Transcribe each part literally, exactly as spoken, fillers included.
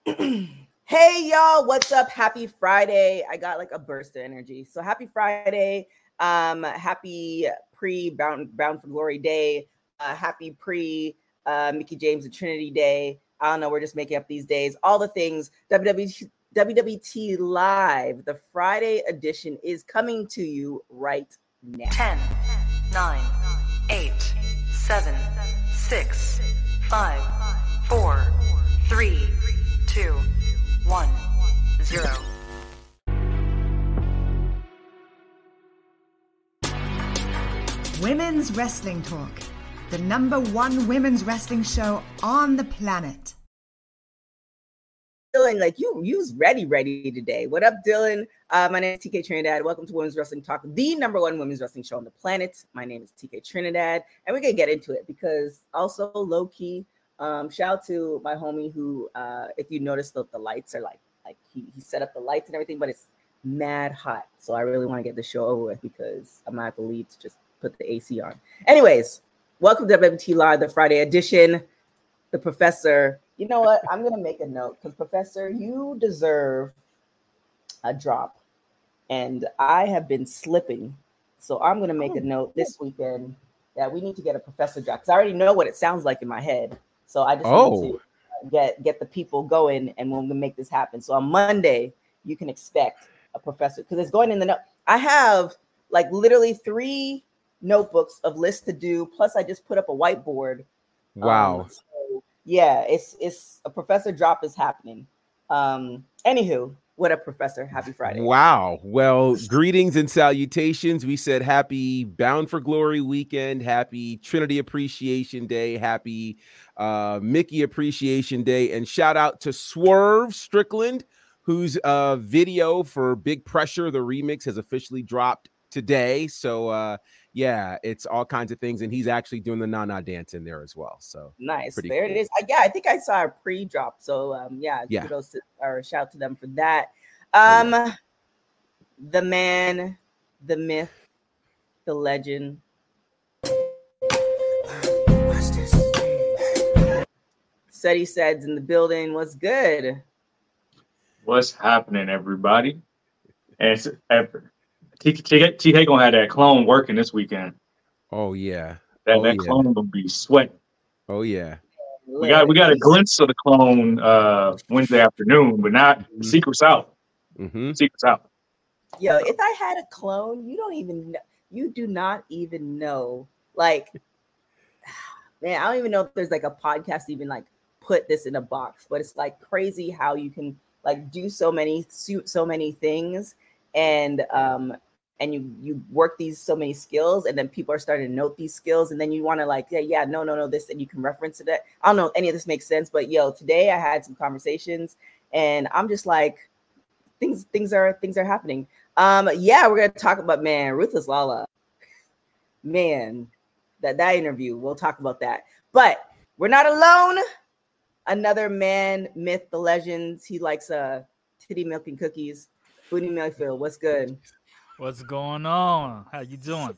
Hey y'all, what's up? Happy Friday. I got like a burst of energy. So happy Friday. Um, happy pre Bound Bound for Glory Day. Uh, happy pre uh Mickey James and Trinity Day. I don't know, we're just making up these days. All the things. W W T, W W T Live, the Friday edition is coming to you right now. ten, nine, eight, seven, six, five, four, three, two, one, zero. Women's Wrestling Talk, the number one women's wrestling show on the planet. Dylan, like you, you's ready, ready today. What up, Dylan? Uh, my name is T K Trinidad. Welcome to Women's Wrestling Talk, the number one women's wrestling show on the planet. My name is T K Trinidad, and we're gonna get into it because also low key. Um, shout out to my homie who, uh, if you notice, the, the lights are like, like he, he set up the lights and everything, but it's mad hot. So I really want to get the show over with because I'm not gonna leave to just put the A C on. Anyways, welcome to W W T Live, the Friday edition. The Professor. You know what? I'm gonna make a note because Professor, you deserve a drop, and I have been slipping. So I'm gonna make a note this weekend that we need to get a Professor drop because I already know what it sounds like in my head. So I just oh. need to get get the people going, and we're gonna make this happen. So on Monday, you can expect a Professor because it's going in the note. I have like literally three notebooks of lists to do. Plus, I just put up a whiteboard. Wow. Um, so yeah, it's it's a Professor drop is happening. Um, anywho, what up, Professor? Happy Friday. Wow. Well, greetings and salutations. We said happy Bound for Glory weekend, happy Trinity Appreciation Day, happy uh, Mickey Appreciation Day, and shout out to Swerve Strickland, whose uh, video for Big Pressure, the remix, has officially dropped today. So uh, yeah, it's all kinds of things, and he's actually doing the na-na dance in there as well. So nice. Pretty There cool. it is. I, yeah, I think I saw a pre-drop. So um, yeah, Yeah. kudos to, or shout to them for that. Um, Oh, yeah. The man, the myth, the legend. Seti Said's in the building. What's good? What's happening, everybody? And it's, T K gonna have that clone working this weekend. Oh yeah. That, Oh, that yeah. clone gonna be sweating. Oh yeah. We got we got a glimpse of the clone uh, Wednesday afternoon, but not Mhm. the secret's out. Mm-hmm. Secret's out. Yo, if I had a clone, you don't even know, you do not even know. Like, man, I don't even know if there's like a podcast even like put this in a box, but it's like crazy how you can like do so many so many things and um and you you work these so many skills, and then people are starting to note these skills, and then you want to like, yeah, yeah, no, no, no, this, and you can reference it. I don't know if any of this makes sense, but yo, today I had some conversations, and I'm just like, things things are things are happening. Um, yeah, we're gonna talk about, man, Ruthless Lala. Man, that that interview, we'll talk about that. But we're not alone. Another man, myth, the legends. He likes uh titty milk and cookies. Booty Mayfield, what's good? What's going on? How you doing?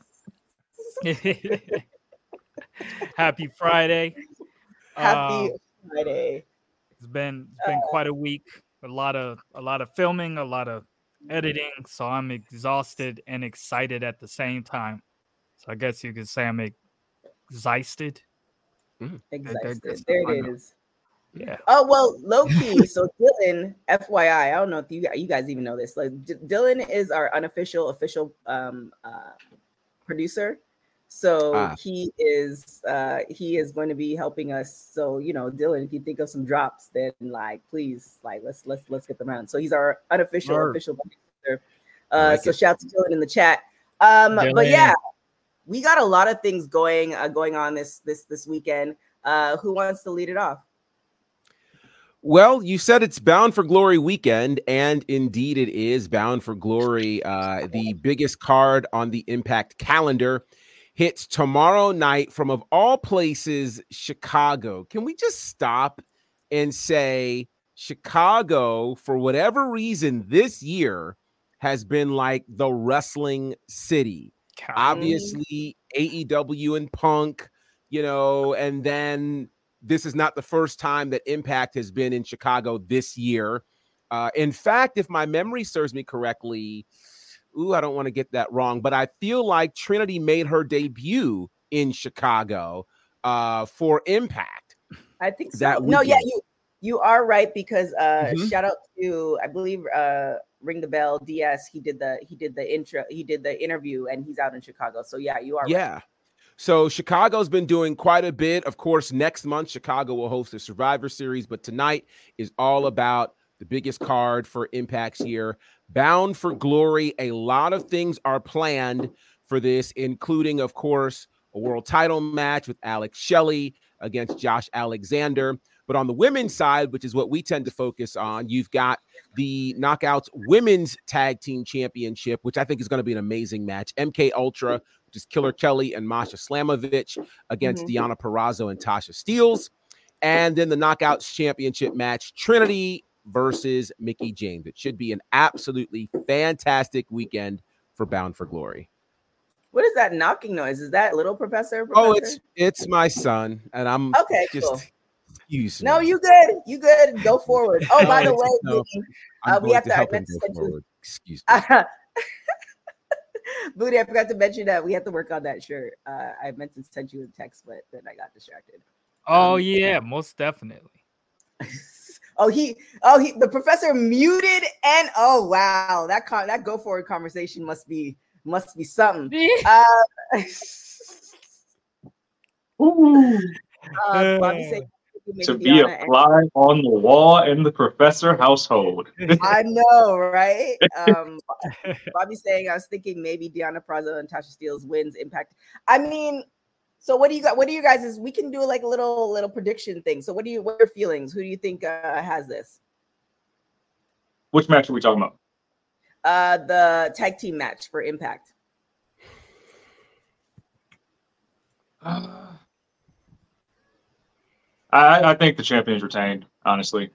Happy Friday. Happy Um, Friday. It's been it's been quite a week. A lot of a lot of filming, a lot of editing. So I'm exhausted and excited at the same time. So I guess you could say I'm excited. Excited. that's There the it final. is. Yeah. Oh, well, low key. So Dylan, F Y I, I don't know if you you guys even know this. Like D- Dylan is our unofficial official um uh producer. So Ah. he is uh he is going to be helping us. So, you know, Dylan, if you think of some drops, then like please, like let's let's let's get them around. So he's our unofficial Word. official producer. Uh I like so it. shout out to Dylan in the chat. Um but Dylan. yeah, we got a lot of things going uh, going on this this this weekend. Uh who wants to lead it off? Well, you said it's Bound for Glory weekend, and indeed it is Bound for Glory. Uh, the biggest card on the Impact calendar hits tomorrow night from, of all places, Chicago. Can we just stop and say Chicago, for whatever reason, this year has been like the wrestling city? Obviously, A E W and Punk, you know, and then this is not the first time that Impact has been in Chicago this year. Uh, in fact, if my memory serves me correctly, ooh, I don't want to get that wrong, but I feel like Trinity made her debut in Chicago uh, for Impact. I think so. That no, yeah, weekend. you you are right because uh, Mhm. shout out to I believe uh, Ring the Bell D S. He did the he did the intro. He did the interview, and he's out in Chicago. So yeah, you are right. Yeah. So Chicago's been doing quite a bit. Of course, next month, Chicago will host the Survivor Series, but tonight is all about the biggest card for Impact's year, Bound for Glory. A lot of things are planned for this, including, of course, a world title match with Alex Shelley against Josh Alexander. But on the women's side, which is what we tend to focus on, you've got the Knockouts Women's Tag Team Championship, which I think is going to be an amazing match. M K Ultra, which is Killer Kelly and Masha Slamovich against Mhm. Deonna Purrazzo and Tasha Steelz. And then the Knockouts Championship match, Trinity versus Mickie James. It should be an absolutely fantastic weekend for Bound for Glory. What is that knocking noise? Is that Little Professor? Oh, Professor? it's it's my son, and I'm Okay, just cool. excuse me. No, you good. You good. Go forward. Oh, by the No, way, no, Booty, I'm uh, we going have to to. I help him meant to go send you. forward. Excuse me. Booty, I forgot to mention that we have to work on that shirt. Uh, I meant to send you a text, but then I got distracted. Oh Um, yeah, most definitely. Oh, he, oh, he, the professor muted, and oh wow, that con- that go forward conversation must be must be something. Uh, Ooh, uh, Bobby said, to maybe be Deanna and- applied on the wall in the Professor household. I know, right? Um, Bobby saying, I was thinking maybe Deonna Purrazzo and Tasha Steelz wins Impact. I mean, so what do you got? What do you guys is? We can do like a little little prediction thing. So what do you? What are your feelings? Who do you think uh, has this? Which match are we talking about? Uh, the tag team match for Impact. Uh, I, I think the champion is retained, honestly.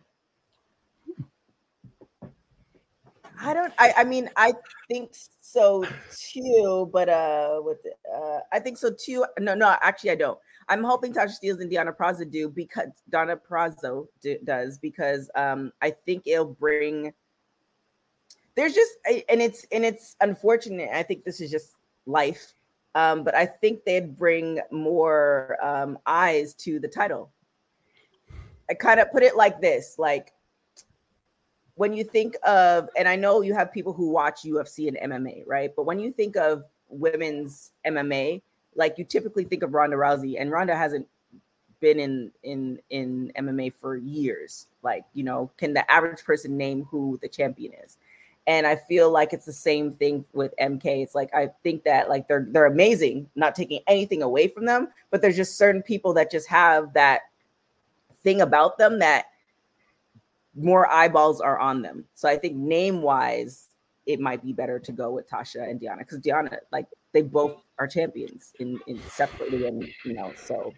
I don't. I. I mean, I think so too. But uh, with uh, I think so too. No, no. Actually, I don't. I'm hoping Tasha Steelz and Deonna Purrazzo do because Deonna Purrazzo do, does because um, I think it'll bring. There's just and it's and it's unfortunate. I think this is just life. Um, but I think they'd bring more um, eyes to the title. I kind of put it like this, like. When you think of, and I know you have people who watch U F C and M M A, right? But when you think of women's M M A, like you typically think of Ronda Rousey, and Ronda hasn't been in in in M M A for years. Like, you know, can the average person name who the champion is? And I feel like it's the same thing with M K. It's like I think that like they're they're amazing, not taking anything away from them, but there's just certain people that just have that thing about them that more eyeballs are on them. So I think name wise, it might be better to go with Tasha and Deonna because Deonna, like they both are champions in, in separately, and you know, so.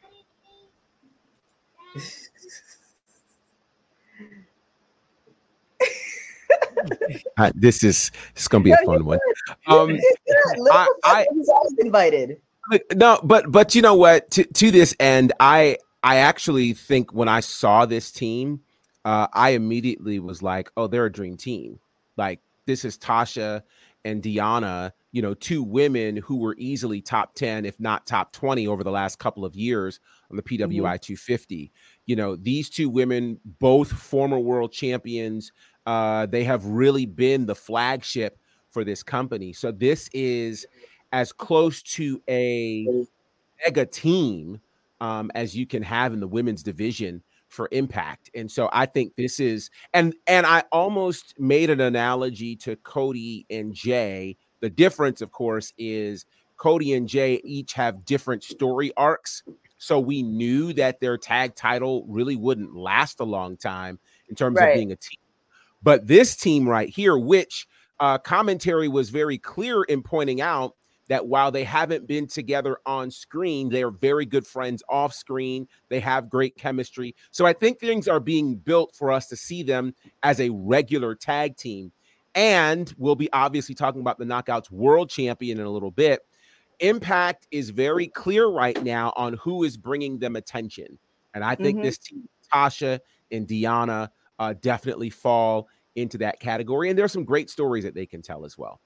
Uh, this is this is gonna be a fun one. Um, I, I he's always invited. no, but but you know what? To to this end, I I actually think when I saw this team. Uh, I immediately was like, oh, they're a dream team. Like, this is Tasha and Deonna, you know, two women who were easily top ten, if not top twenty over the last couple of years on the P W I mm-hmm. two fifty. You know, these two women, both former world champions, uh, they have really been the flagship for this company. So this is as close to a mega team um, as you can have in the women's division for Impact. And so I think this is, and and I almost made an analogy to Cody and Jay. The difference, of course, is Cody and Jay each have different story arcs. So we knew that their tag title really wouldn't last a long time in terms right. of being a team. But this team right here, which uh, commentary was very clear in pointing out that while they haven't been together on screen, they are very good friends off screen. They have great chemistry. So I think things are being built for us to see them as a regular tag team. And we'll be obviously talking about the Knockouts World Champion in a little bit. Impact is very clear right now on who is bringing them attention. And I think Mhm. this team, Tasha and Deonna, uh, definitely fall into that category. And there's some great stories that they can tell as well.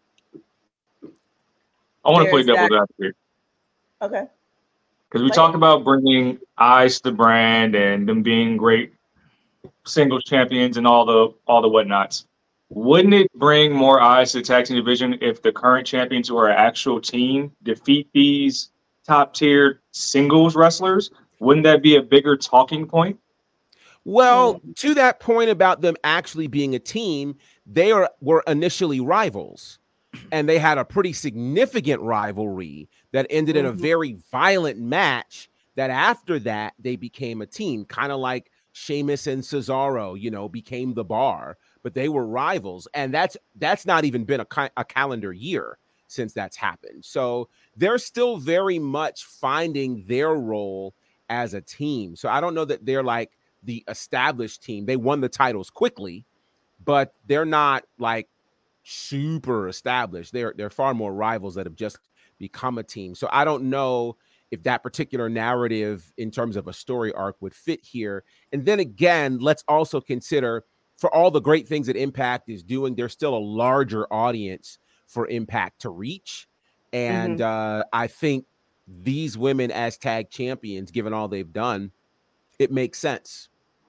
I want to play There's devil's that. advocate Okay. because we Play talk it. about bringing eyes to the brand and them being great singles champions and all the all the whatnots. Wouldn't it bring more eyes to the tag team division if the current champions who are an actual team defeat these top tier singles wrestlers? Wouldn't that be a bigger talking point? Well, Mm. to that point about them actually being a team, they are were initially rivals, and they had a pretty significant rivalry that ended in a Mhm. very violent match. That after that they became a team, kind of like Sheamus and Cesaro, you know, became the Bar, but they were rivals, and that's that's not even been a, ki- a calendar year since that's happened. So they're still very much finding their role as a team. So I don't know that they're like the established team. They won the titles quickly, but they're not like super established. They're they're far more rivals that have just become a team. So I don't know if that particular narrative in terms of a story arc would fit here. And then again, let's also consider for all the great things that Impact is doing, there's still a larger audience for Impact to reach. And Mhm. uh, I think these women as tag champions, given all they've done, it makes sense.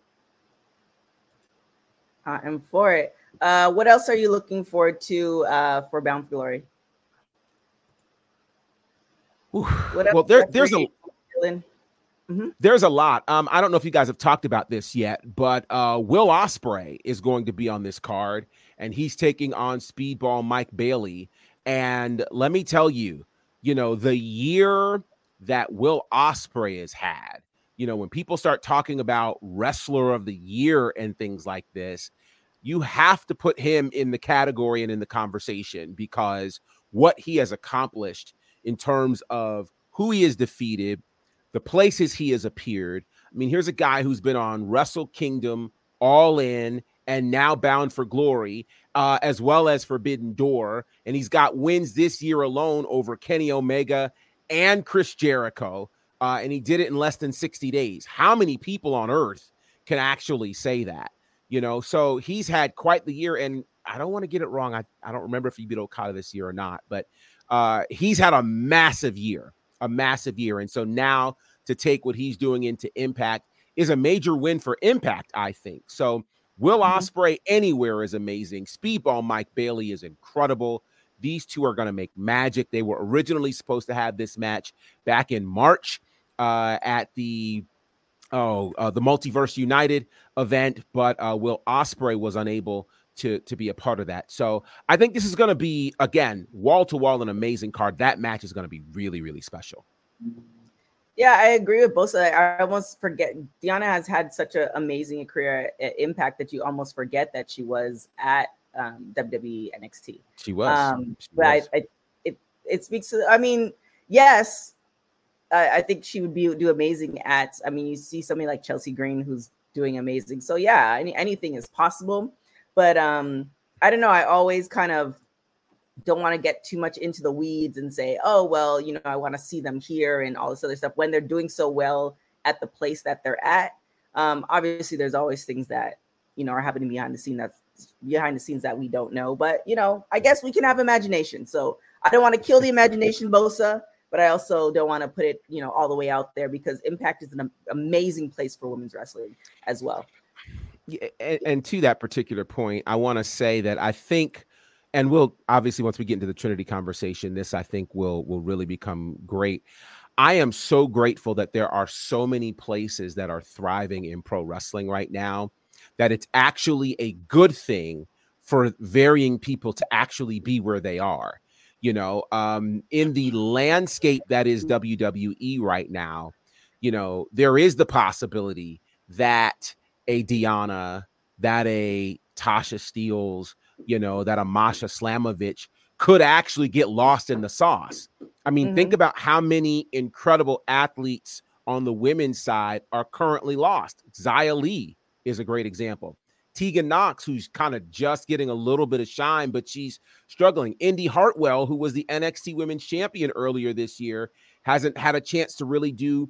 I am for it. Uh, what else are you looking forward to uh, for Bound for Glory? What Well, else there, are there's a you feeling? Mhm. there's a lot. Um, I don't know if you guys have talked about this yet, but uh, Will Ospreay is going to be on this card, and he's taking on Speedball Mike Bailey. And let me tell you, you know, the year that Will Ospreay has had, you know, when people start talking about Wrestler of the Year and things like this, you have to put him in the category and in the conversation because what he has accomplished in terms of who he has defeated, the places he has appeared. I mean, here's a guy who's been on Wrestle Kingdom, All In, and now Bound for Glory, uh, as well as Forbidden Door. And he's got wins this year alone over Kenny Omega and Chris Jericho. Uh, and he did it in less than sixty days. How many people on earth can actually say that? You know, so he's had quite the year. And I don't want to get it wrong. I, I don't remember if he beat Okada this year or not, but uh, he's had a massive year, a massive year. And so now to take what he's doing into Impact is a major win for Impact, I think. So Will Ospreay anywhere is amazing. Speedball Mike Bailey is incredible. These two are going to make magic. They were originally supposed to have this match back in March uh, at the oh uh, the Multiverse United event, but uh, Will Ospreay was unable to to be a part of that. So I think this is going to be, again, wall to wall, an amazing card. That match is going to be really, really special. Yeah, I agree with both. I almost forget Deonna has had such an amazing career at Impact that you almost forget that she was at um, W W E N X T. She was, um, she but was. I, I, it it speaks to. I mean, yes, I, I think she would be do amazing at. I mean, you see somebody like Chelsea Green who's doing amazing. So yeah, any, anything is possible. But um, I don't know. I always kind of don't want to get too much into the weeds and say, oh, well, you know, I want to see them here and all this other stuff when they're doing so well at the place that they're at. Um, obviously, there's always things that, you know, are happening behind the scene that's behind the scenes that we don't know. But, you know, I guess we can have imagination. So I don't want to kill the imagination, Bosa, but I also don't want to put it, you know, all the way out there because Impact is an amazing place for women's wrestling as well. Yeah, and, and to that particular point, I want to say that I think, and we'll obviously, once we get into the Trinity conversation, this I think will will really become great. I am so grateful that there are so many places that are thriving in pro wrestling right now, that it's actually a good thing for varying people to actually be where they are. You know, um, in the landscape that is W W E right now, you know, there is the possibility that a Deonna, that a Tasha Steelz, you know, that a Masha Slamovich could actually get lost in the sauce. I mean, Mm-hmm. think about how many incredible athletes on the women's side are currently lost. Xia Li is a great example. Tegan Knox, who's kind of just getting a little bit of shine, but she's struggling. Indy Hartwell, who was the N X T Women's Champion earlier this year, hasn't had a chance to really do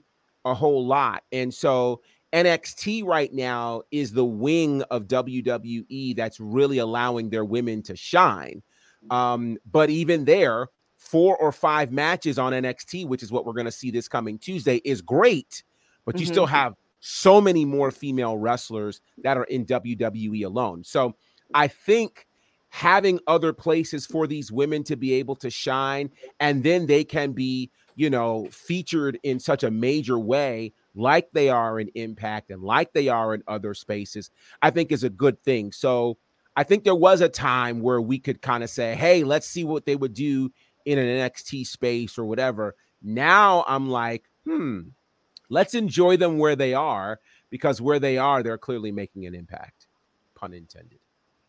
a whole lot. And so N X T right now is the wing of W W E that's really allowing their women to shine. Um, but even there, four or five matches on N X T, which is what we're going to see this coming Tuesday, is great. But you Mm-hmm. still have so many more female wrestlers that are in W W E alone. So I think having other places for these women to be able to shine, and then they can be, you know, featured in such a major way like they are in Impact and like they are in other spaces, I think is a good thing. So I think there was a time where we could kind of say, hey, let's see what they would do in an N X T space or whatever. Now I'm like, hmm, let's enjoy them where they are, because where they are, they're clearly making an impact, pun intended.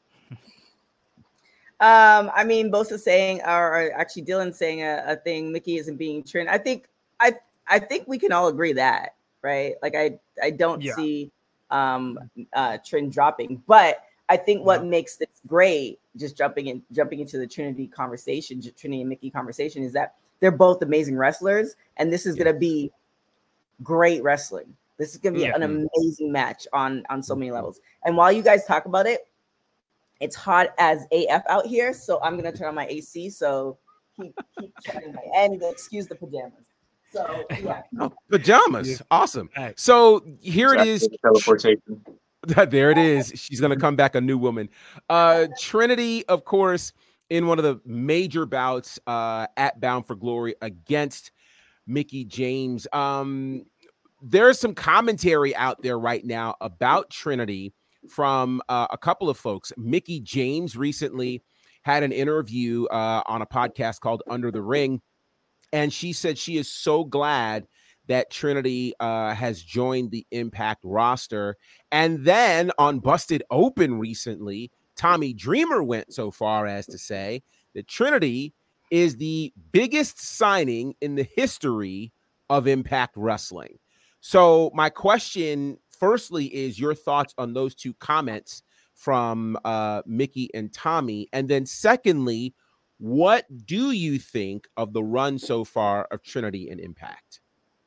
Um, I mean, Bosa saying, or, or actually Dylan saying a, a thing, Mickey isn't being trained. I think, I, I think we can all agree that, right? Like, I, I don't Yeah. see um, uh, trend dropping, but I think what No. makes this great, just jumping in, jumping into the Trinity conversation, Trinity and Mickey conversation, is that they're both amazing wrestlers, and this is Yeah. going to be great wrestling. This is going to be Yeah. an amazing match on on so many levels. And while you guys talk about it, it's hot as A F out here, so I'm gonna turn on my A C. So keep keep chatting my and excuse the pajamas. So yeah, Oh, pajamas, Yeah. awesome. Hey. So here it is. Teleportation. There it is. She's going to come back a new woman. Uh, Trinity, of course, in one of the major bouts uh, at Bound for Glory against Mickey James. Um, there's some commentary out there right now about Trinity from uh, a couple of folks. Mickey James recently had an interview uh, on a podcast called Under the Ring, and she said she is so glad that Trinity uh, has joined the Impact roster. And then on Busted Open recently, Tommy Dreamer went so far as to say that Trinity is the biggest signing in the history of Impact Wrestling. So my question, firstly, is your thoughts on those two comments from uh, Mickey and Tommy? And then secondly, what do you think of the run so far of Trinity and Impact?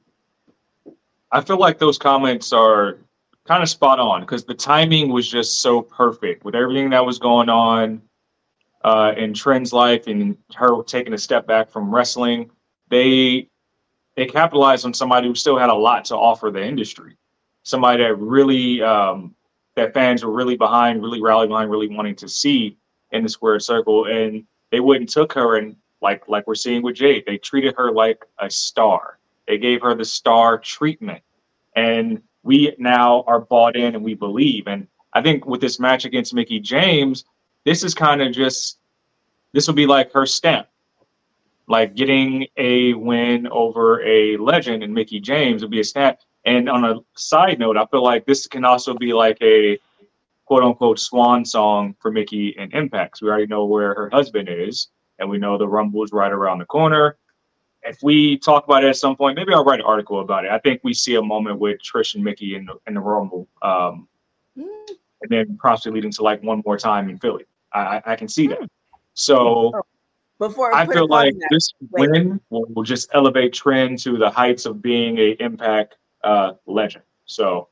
I feel like those comments are kind of spot on because the timing was just so perfect with everything that was going on uh, in Trent's life and her taking a step back from wrestling. They they capitalized on somebody who still had a lot to offer the industry, somebody that really um, that fans were really behind, really rallied behind, really wanting to see in the square circle. And they went and took her, and like like we're seeing with Jade, they treated her like a star. They gave her the star treatment, and we now are bought in and we believe. And I think with this match against Mickey James, this is kind of just, this will be like her stamp, like getting a win over a legend in Mickey James will be a stamp. And on a side note, I feel like this can also be like a quote unquote swan song for Mickey and Impact. We already know where her husband is, and we know the Rumble is right around the corner. If we talk about it at some point, maybe I'll write an article about it. I think we see a moment with Trish and Mickey in the, in the Rumble, um, mm. and then possibly leading to like one more time in Philly. I, I can see that. So before I put feel a pause like in that. this Wait. win will, will just elevate Trent to the heights of being a Impact uh, legend. So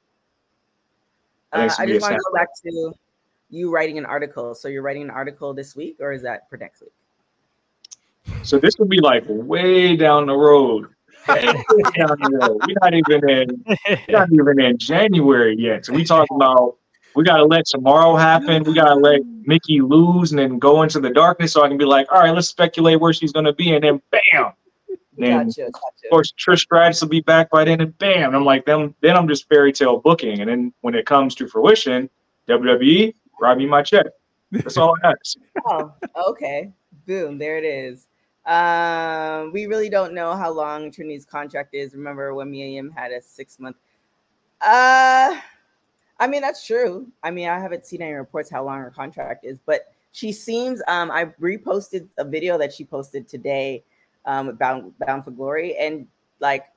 I, think Uh, it's I gonna be just a want to snap. go back to you writing an article. So you're writing an article this week, or is that for next week? So this would be like way down the road. Way down the road. We're not even in we're not even in January yet. So we talking about we gotta let tomorrow happen. We gotta let Mickey lose and then go into the darkness so I can be like, all right, let's speculate where she's gonna be, and then bam. Then Gotcha, of gotcha. course Trish Stratus will be back by then, and bam. I'm like, them then I'm just fairy tale booking. And then when it comes to fruition, W W E, write me my check. That's all I ask. Oh, okay. Boom, there it is. Um, we really don't know how long Trinity's contract is. Remember when me and him had a six month? Uh, I mean, that's true. I mean, I haven't seen any reports how long her contract is, but she seems, um, I reposted a video that she posted today, um, Bound, Bound for Glory. And like,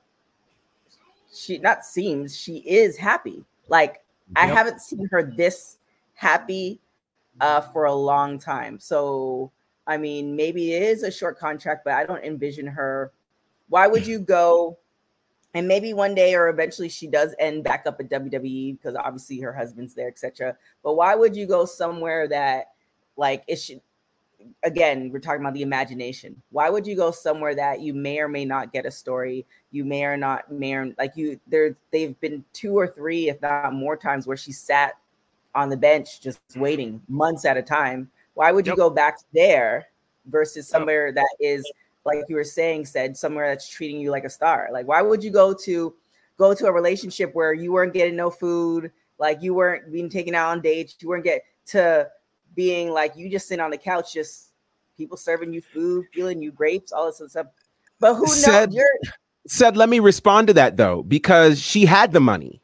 she not seems, she is happy. Like, I Yep. haven't seen her this happy uh, for a long time. So, I mean, maybe it is a short contract, but I don't envision her. Why would you go And maybe one day or eventually she does end back up at W W E because obviously her husband's there, et cetera. But why would you go somewhere that, like, it should, again, we're talking about the imagination. Why would you go somewhere that you may or may not get a story? You may or not, may or, like you, there, they've been two or three, if not more times where she sat on the bench just waiting months at a time. Why would you Yep. go back there versus somewhere that is, like you were saying, said somewhere that's treating you like a star? Like, why would you go to go to a relationship where you weren't getting no food, like you weren't being taken out on dates, you weren't get to being like you just sitting on the couch, just people serving you food, feeling you grapes, all this stuff. But who knows? Said, You're said, let me respond to that though, because she had the money.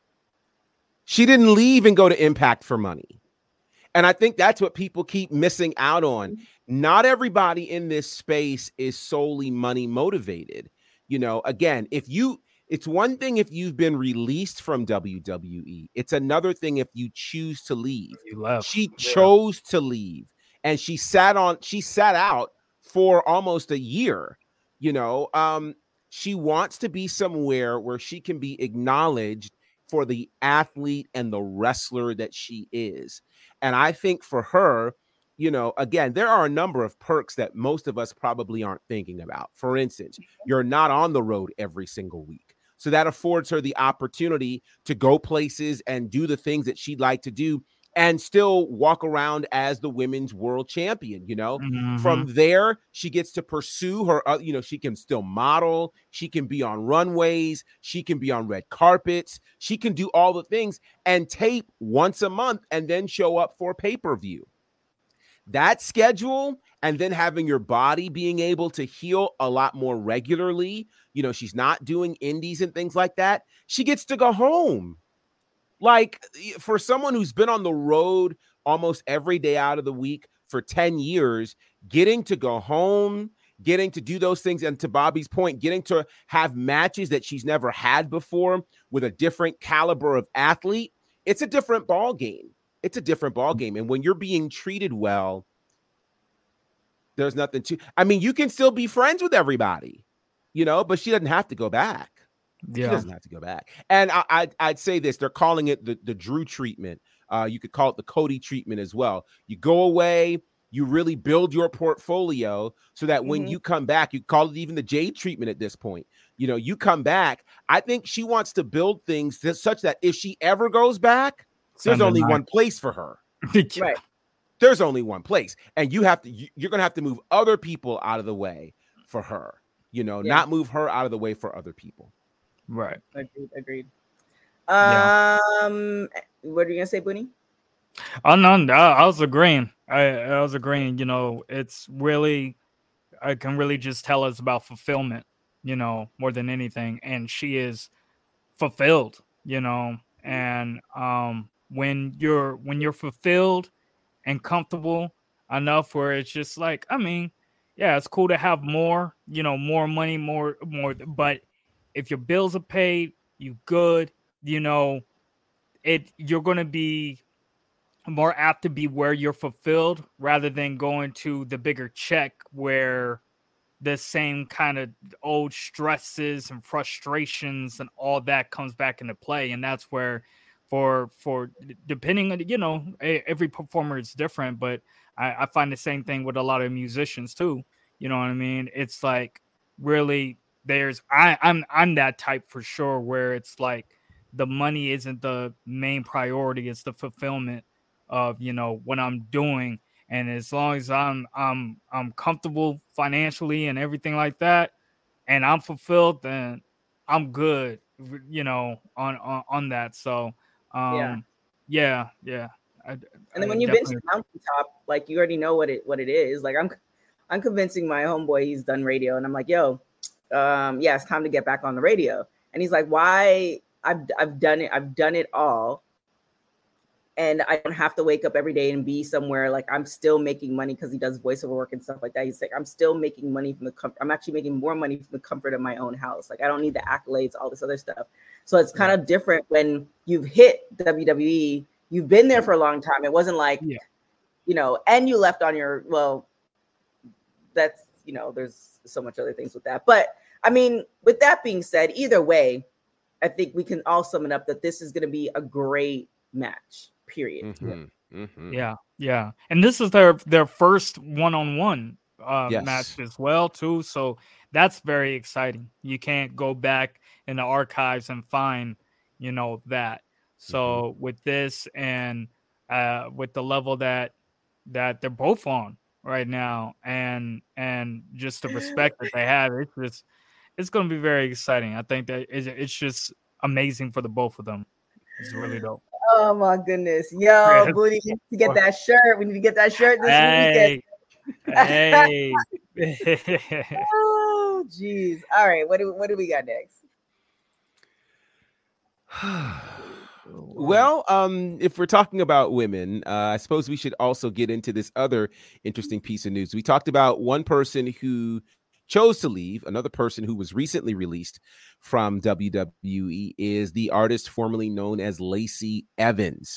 She didn't leave and go to Impact for money. And I think that's what people keep missing out on. Not everybody in this space is solely money motivated. You know, again, if you, it's one thing if you've been released from W W E. It's another thing if you choose to leave. You left. She Yeah. chose to leave, and she sat on, she sat out for almost a year. You know, um, she wants to be somewhere where she can be acknowledged for the athlete and the wrestler that she is. And I think for her, you know, again, there are a number of perks that most of us probably aren't thinking about. For instance, you're not on the road every single week. So that affords her the opportunity to go places and do the things that she'd like to do and still walk around as the women's world champion. You know, Mhm. from there, she gets to pursue her, uh, you know, she can still model. She can be on runways. She can be on red carpets. She can do all the things and tape once a month and then show up for pay-per-view. That schedule, and then having your body being able to heal a lot more regularly. You know, she's not doing indies and things like that. She gets to go home. Like, for someone who's been on the road almost every day out of the week for ten years, getting to go home, getting to do those things, and to Bobby's point, getting to have matches that she's never had before with a different caliber of athlete, it's a different ball game. It's a different ball game. And when you're being treated well, there's nothing to, I mean, you can still be friends with everybody, you know, but she doesn't have to go back. Yeah. She doesn't have to go back. And I, I'd, I'd say this, they're calling it the, the Drew treatment. Uh, you could call it the Cody treatment as well. You go away, you really build your portfolio so that when Mhm. you come back, you call it even the Jade treatment at this point. You know, you come back. I think she wants to build things that, such that if she ever goes back, there's Sunday only night. one place for her. right. There's only one place. And you have to, you, you're going to have to move other people out of the way for her, you know, Yeah. not move her out of the way for other people. Right. Agreed. Agreed. Yeah. Um, what are you gonna say, Booney? Oh no, no, I was agreeing. I, I was agreeing. You know, it's really, I can really just tell us about fulfillment. You know, more than anything, and she is fulfilled. You know, and um, when you're when you're fulfilled and comfortable enough, where it's just like, I mean, yeah, it's cool to have more. You know, more money, more, more, but if your bills are paid, you good. You know, it you're gonna be more apt to be where you're fulfilled rather than going to the bigger check where the same kind of old stresses and frustrations and all that comes back into play. And that's where for for depending on, you know, every performer is different, but I, I find the same thing with a lot of musicians too. You know what I mean? It's like really there's I, I'm I'm that type for sure where it's like the money isn't the main priority, it's the fulfillment of, you know, what I'm doing. And as long as I'm I'm I'm comfortable financially and everything like that, and I'm fulfilled, then I'm good, you know, on on, on that. So um Yeah. yeah, yeah. I, And then I when you've been to definitely- the mountaintop, like you already know what it what it is. Like I'm I'm convincing my homeboy he's done radio, and I'm like, yo, um, yeah, it's time to get back on the radio. And he's like, why? I've I've done it, I've done it all. And I don't have to wake up every day and be somewhere. Like I'm still making money because he does voiceover work and stuff like that. He's like, I'm still making money from the com- I'm actually making more money from the comfort of my own house. Like I don't need the accolades, all this other stuff. So it's kind of different when you've hit W W E. You've been there for a long time. It wasn't like, Yeah. you know, and you left on your, well, that's, you know, there's so much other things with that. But I mean, with that being said, either way, I think we can all sum it up that this is going to be a great match, period. Mm-hmm. Mm-hmm. Yeah, yeah. And this is their their first one-on-one uh, Yes. match as well, too. So that's very exciting. You can't go back in the archives and find, you know, that. So Mm-hmm. with this and uh, with the level that that they're both on right now, and and just the respect that they have, it's just it's going to be very exciting. I think that it's, it's just amazing for the both of them. It's really dope. Oh my goodness. Yo, Yeah. Booty, we need to get that shirt. We need to get that shirt this Hey, hey. weekend. Oh, geez. All right. What do what do we got next? Well, um, if we're talking about women, uh, I suppose we should also get into this other interesting piece of news. We talked about one person who chose to leave. Another person who was recently released from W W E is the artist formerly known as Lacey Evans.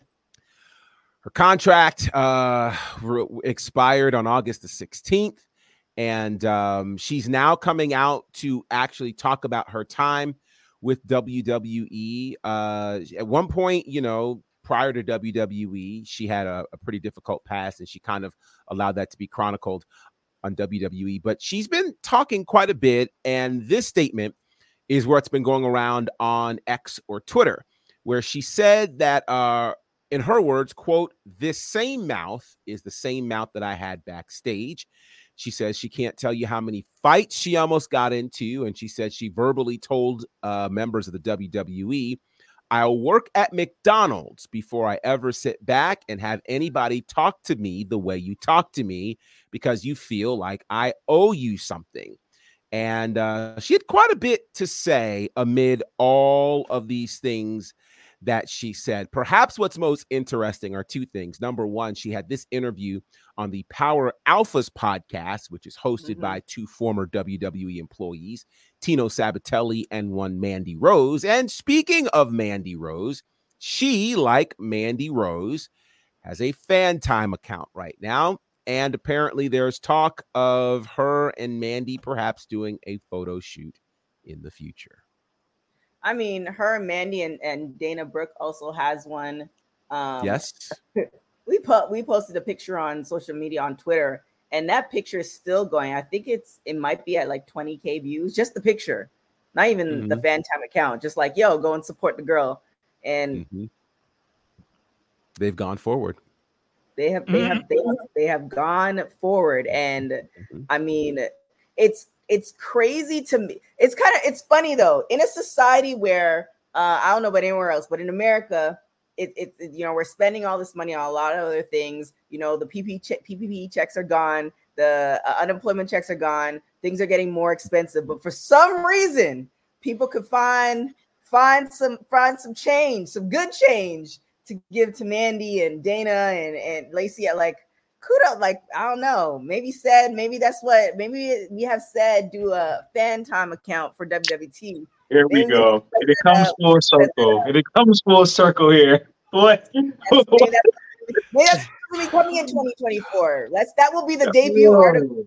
Her contract uh, re- expired on August the sixteenth, and um, she's now coming out to actually talk about her time with W W E. Uh, at one point, you know, prior to W W E, she had a, a pretty difficult past, and she kind of allowed that to be chronicled on W W E. But she's been talking quite a bit, and this statement is what's been going around on X or Twitter, where she said that, uh, in her words, quote, "This same mouth is the same mouth that I had backstage." She says she can't tell you how many fights she almost got into. And she said she verbally told uh, members of the W W E, "I'll work at McDonald's before I ever sit back and have anybody talk to me the way you talk to me, because you feel like I owe you something." And uh, she had quite a bit to say amid all of these things that she said. Perhaps what's most interesting are two things. Number one, she had this interview on the Power Alphas podcast, which is hosted Mhm. by two former W W E employees, Tino Sabatelli and one Mandy Rose. And speaking of Mandy Rose, she, like Mandy Rose, has a fan time account right now. And apparently there's talk of her and Mandy perhaps doing a photo shoot in the future. I mean, her, Mandy, and, and Dana Brooke also has one. Um, Yes. we put we posted a picture on social media on Twitter, and that picture is still going. I think it's it might be at like twenty K views, just the picture, not even the Mhm. fan time account. Just like, yo, go and support the girl. And Mhm. They've gone forward. they have they have they, they have gone forward. And Mhm. I mean, it's it's crazy to me. It's kind of it's funny though, in a society where uh, I don't know about anywhere else, but in America, it, it, it you know we're spending all this money on a lot of other things. You know, the P P P E checks are gone, the uh, unemployment checks are gone. Things are getting more expensive, but for some reason, people could find find some find some change, some good change to give to Mandy and Dana and and Lacey at like. Kudos, like I don't know, maybe said maybe that's what maybe we have said do a fan time account for W W T. Here we Maybe go. we It comes uh, full circle. It comes full circle here. What? maybe that's, maybe that's gonna be coming in twenty twenty-four. That's that will be the debut article.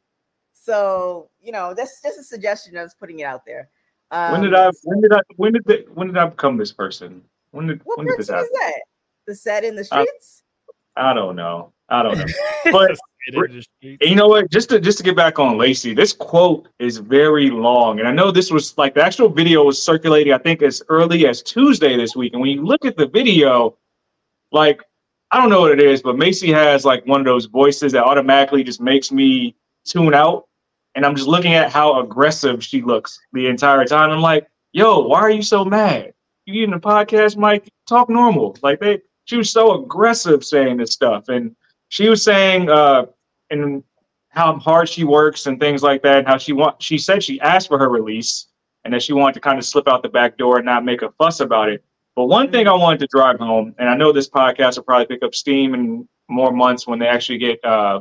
So you know, that's just a suggestion. I was putting it out there. Um, When did I? When did I? When did the, When did I become this person? When did? What When did this person is happen? that? The set in the Uh, streets. I don't know. I don't know. But It in the streets. and you know what? Just to just to get back on Lacey, this quote is very long, and I know this was like the actual video was circulating, I think, as early as Tuesday this week. And when you look at the video, like I don't know what it is, but Macy has like one of those voices that automatically just makes me tune out. And I'm just looking at how aggressive she looks the entire time. I'm like, yo, why are you so mad? You in the podcast, Mike? Talk normal. Like they, she was so aggressive saying this stuff, and she was saying, uh, and how hard she works and things like that. And how she want, she said she asked for her release, and that she wanted to kind of slip out the back door and not make a fuss about it. But one thing I wanted to drive home, and I know this podcast will probably pick up steam in more months when they actually get uh,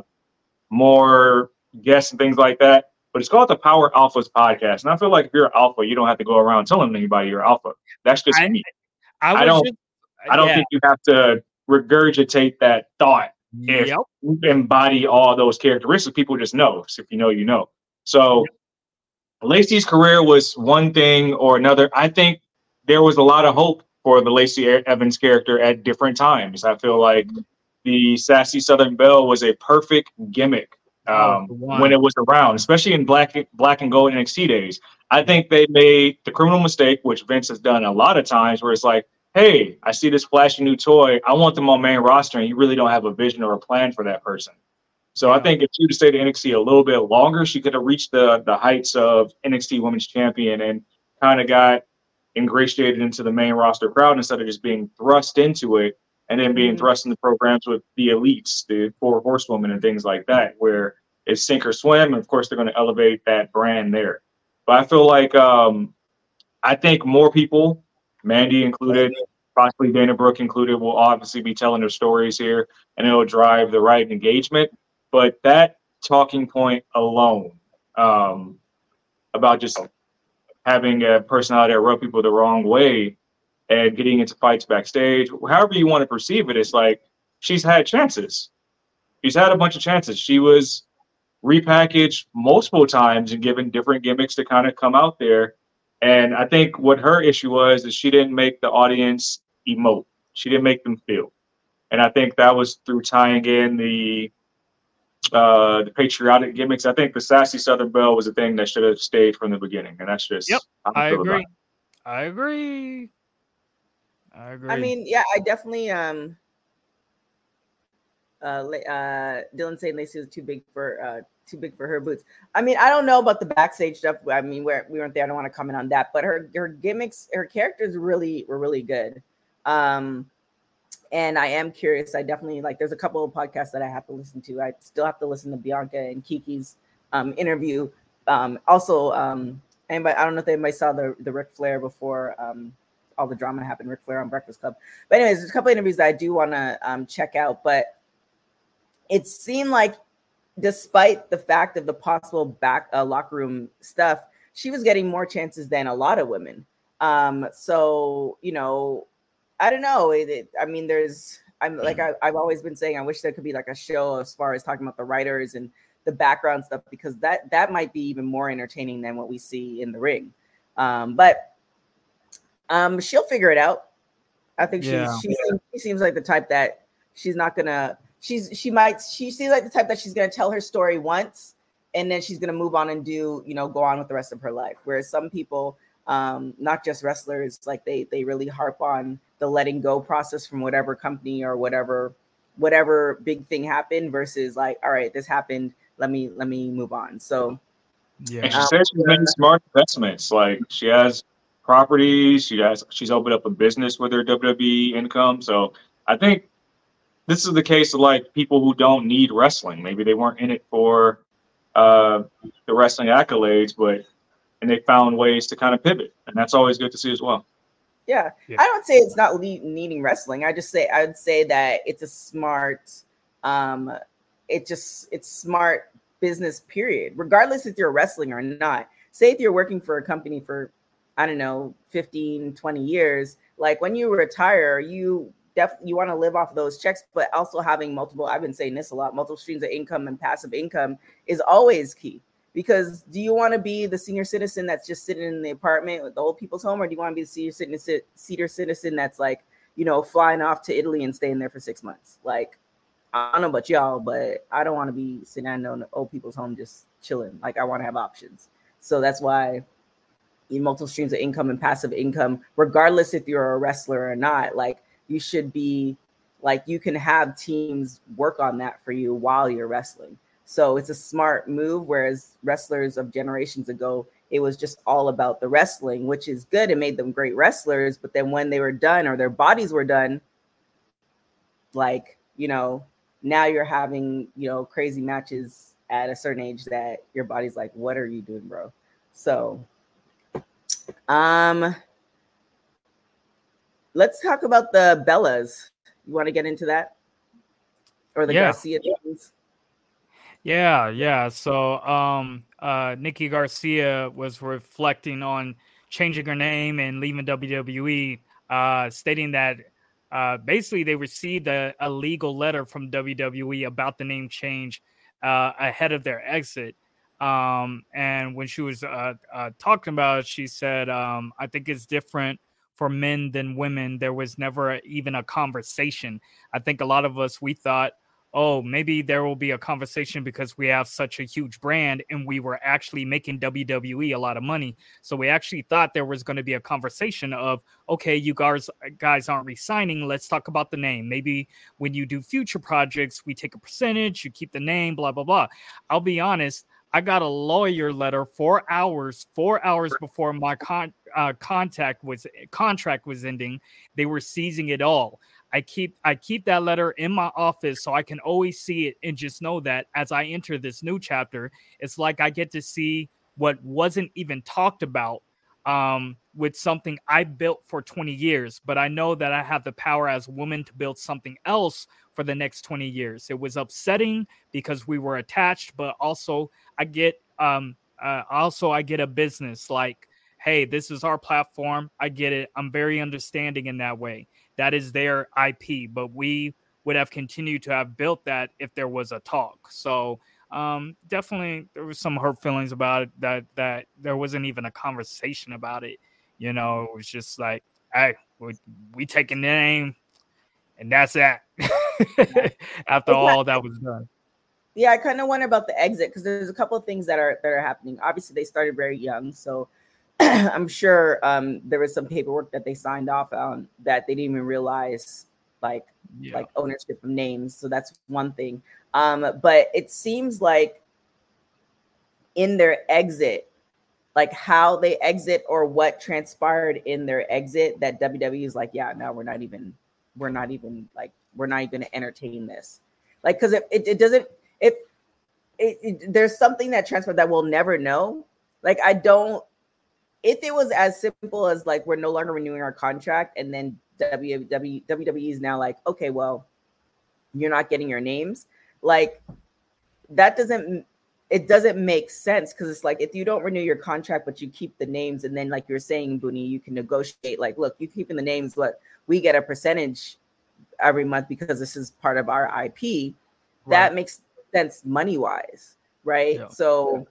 more guests and things like that. But it's called the Power Alphas podcast. And I feel like if you're an alpha, you don't have to go around telling anybody you're alpha. That's just I- me. I, I don't- just, I don't yeah. think you have to regurgitate that thought. If Yep. you embody all those characteristics, people just know. So if you know, you know. So Lacey's career was one thing or another. I think there was a lot of hope for the Lacey Evans character at different times. I feel like the Sassy Southern Belle was a perfect gimmick um, Oh, when it was around, especially in black black and gold N X T days. I think they made the criminal mistake, which Vince has done a lot of times, where it's like, hey, I see this flashy new toy. I want them on main roster, and you really don't have a vision or a plan for that person. So yeah. I think if she would have stayed at N X T a little bit longer, she could have reached the the heights of N X T Women's Champion and kind of got ingratiated into the main roster crowd instead of just being thrust into it and then being mm-hmm. thrust into programs with the elites, the four horsewomen and things like that, where it's sink or swim. And of course, they're going to elevate that brand there. But I feel like um, I think more people, Mandy included, possibly Dana Brooke included, will obviously be telling their stories here, and it'll drive the right engagement. But that talking point alone um, about just having a personality that rub people the wrong way and getting into fights backstage, however you want to perceive it, it's like she's had chances. She's had a bunch of chances. She was repackaged multiple times and given different gimmicks to kind of come out there. And I think what her issue was is she didn't make the audience emote. She didn't make them feel. And I think that was through tying in the uh, the patriotic gimmicks. I think the Sassy Southern Belle was a thing that should have stayed from the beginning. And that's just, yep, I, I agree. I agree. I agree. I mean, yeah, I definitely, um, uh, uh, Dylan saying Lacey was too big for, uh, too big for her boots. I mean, I don't know about the backstage stuff. I mean, we're, we weren't there. I don't want to comment on that, but her, her gimmicks, her characters really were really good. Um, and I am curious. I definitely like, there's a couple of podcasts that I have to listen to. I still have to listen to Bianca and Kiki's, um, interview. Um, also, um, anybody, I don't know if anybody saw the, the Ric Flair before, um, all the drama happened, Ric Flair on Breakfast Club. But anyways, there's a couple of interviews that I do want to um, check out, but it seemed like despite the fact of the possible back uh, locker room stuff, she was getting more chances than a lot of women. Um, so, you know, I don't know. It, it, I mean, there's, I'm like, I, I've always been saying, I wish there could be like a show as far as talking about the writers and the background stuff, because that, that might be even more entertaining than what we see in the ring. Um, but um, she'll figure it out. I think yeah. she's, she, she seems like the type that she's not gonna, she's, she might, she seems like the type that she's going to tell her story once and then she's going to move on and do, you know, go on with the rest of her life. Whereas some people, um, not just wrestlers, like they, they really harp on the letting go process from whatever company or whatever, whatever big thing happened versus like, all right, this happened. Let me, let me move on. So, yeah. And she um, says she's making smart investments. Like she has properties, she has, she's opened up a business with her W W E income. So I think this is the case of like people who don't need wrestling. Maybe they weren't in it for uh, the wrestling accolades, but and they found ways to kind of pivot, and that's always good to see as well. Yeah, yeah. I don't say it's not le- needing wrestling. I just say I would say that it's a smart, um, it just it's smart business. Period. Regardless if you're wrestling or not. Say if you're working for a company for, I don't know, fifteen, twenty years, like when you retire, you definitely you want to live off of those checks, but also having multiple, I've been saying this a lot, multiple streams of income and passive income is always key. Because do you want to be the senior citizen that's just sitting in the apartment with the old people's home, or do you want to be the senior citizen, senior citizen that's like, you know, flying off to Italy and staying there for six months? Like, I don't know about y'all, but I don't want to be sitting in the old people's home just chilling. Like, I want to have options. So that's why in multiple streams of income and passive income, regardless if you're a wrestler or not, like you should be like, you can have teams work on that for you while you're wrestling. So it's a smart move. Whereas wrestlers of generations ago, it was just all about the wrestling, which is good. It made them great wrestlers. But then when they were done or their bodies were done, like, you know, now you're having, you know, crazy matches at a certain age that your body's like, what are you doing, bro? So, um, let's talk about the Bellas. You want to get into that? Or the yeah. Garcia things? Yeah, yeah. So um, uh, Nikki Garcia was reflecting on changing her name and leaving W W E, uh, stating that uh, basically they received a, a legal letter from W W E about the name change uh, ahead of their exit. Um, and when she was uh, uh, talking about it, she said, um, I think it's different for men than women. There was never a, even a conversation. I think a lot of us, we thought, oh, maybe there will be a conversation because we have such a huge brand and we were actually making W W E a lot of money. So we actually thought there was going to be a conversation of, okay, you guys, guys aren't re-signing. Let's talk about the name. Maybe when you do future projects, we take a percentage, you keep the name, blah, blah, blah. I'll be honest. I got a lawyer letter four hours, four hours before my con- uh, contact was contract was ending. They were seizing it all. I keep I keep that letter in my office so I can always see it and just know that as I enter this new chapter, it's like I get to see what wasn't even talked about um, with something I built for twenty years. But I know that I have the power as a woman to build something else for the next twenty years. It was upsetting because we were attached, but also I get um, uh, also I get a business like, hey, this is our platform. I get it. I'm very understanding in that way. That is their I P, but we would have continued to have built that if there was a talk. So um, definitely there was some hurt feelings about it, that that there wasn't even a conversation about it. You know, it was just like, hey, we, we taking the name and that's that. After all that was done. Yeah, I kind of wonder about the exit because there's a couple of things that are that are happening. Obviously, they started very young, so I'm sure um, there was some paperwork that they signed off on that they didn't even realize, like yeah. like ownership of names. So that's one thing. Um, but it seems like in their exit, like how they exit or what transpired in their exit, that W W E is like, yeah, no, we're not even, we're not even like, we're not even going to entertain this. Like, because it, it, it doesn't, if it, it, there's something that transpired that we'll never know. Like, I don't, if it was as simple as like, we're no longer renewing our contract and then W W E is now like, okay, well, you're not getting your names. Like, that doesn't, it doesn't make sense because it's like, if you don't renew your contract, but you keep the names, and then like you're saying, Booney, you can negotiate, like, look, you keeping the names, but we get a percentage every month because this is part of our I P. Right. That makes sense money-wise, right? Yeah. So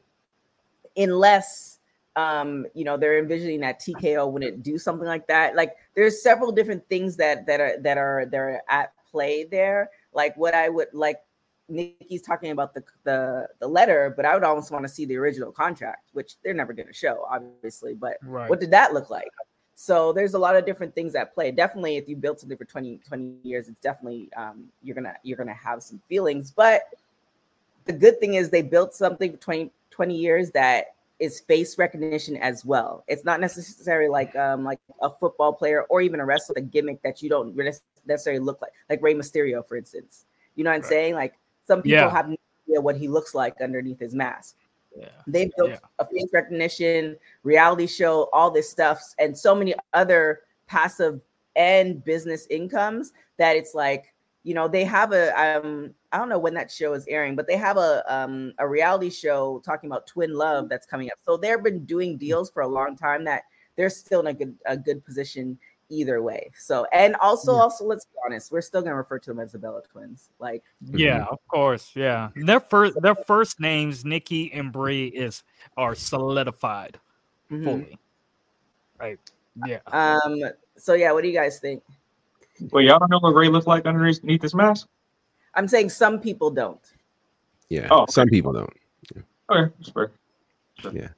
unless, um, you know, they're envisioning that T K O wouldn't do something like that. Like, there's several different things that that are that are that are at play there. Like, what I would like, Nikki's talking about the the the letter, but I would almost want to see the original contract, which they're never going to show, obviously. But right. What did that look like? So there's a lot of different things at play. Definitely, if you built something for twenty, twenty years, it's definitely um, you're gonna you're gonna have some feelings. But the good thing is they built something for twenty, twenty years that is face recognition as well. It's not necessarily like um, like a football player or even a wrestler, a gimmick that you don't necessarily look like, like Rey Mysterio, for instance. You know what I'm right. saying? Like, some people yeah. have no idea what he looks like underneath his mask. Yeah. They built yeah. a face recognition, reality show, all this stuff, and so many other passive and business incomes that it's like, you know, they have a, um, I don't know when that show is airing, but they have a um, a reality show talking about twin love that's coming up. So they've been doing deals for a long time that they're still in a good a good position either way. So, and also, yeah. also let's be honest, we're still gonna refer to them as the Bella twins. Like, yeah, mm-hmm. of course, yeah. Their first their first names, Nikki and Brie, is are solidified mm-hmm. fully. Right. Yeah. Um. So yeah, what do you guys think? Well, y'all don't know what Ray looked like underneath this mask? I'm saying some people don't. Yeah. Oh, okay. Some people don't. Yeah. Okay, sure. Sure. Yeah.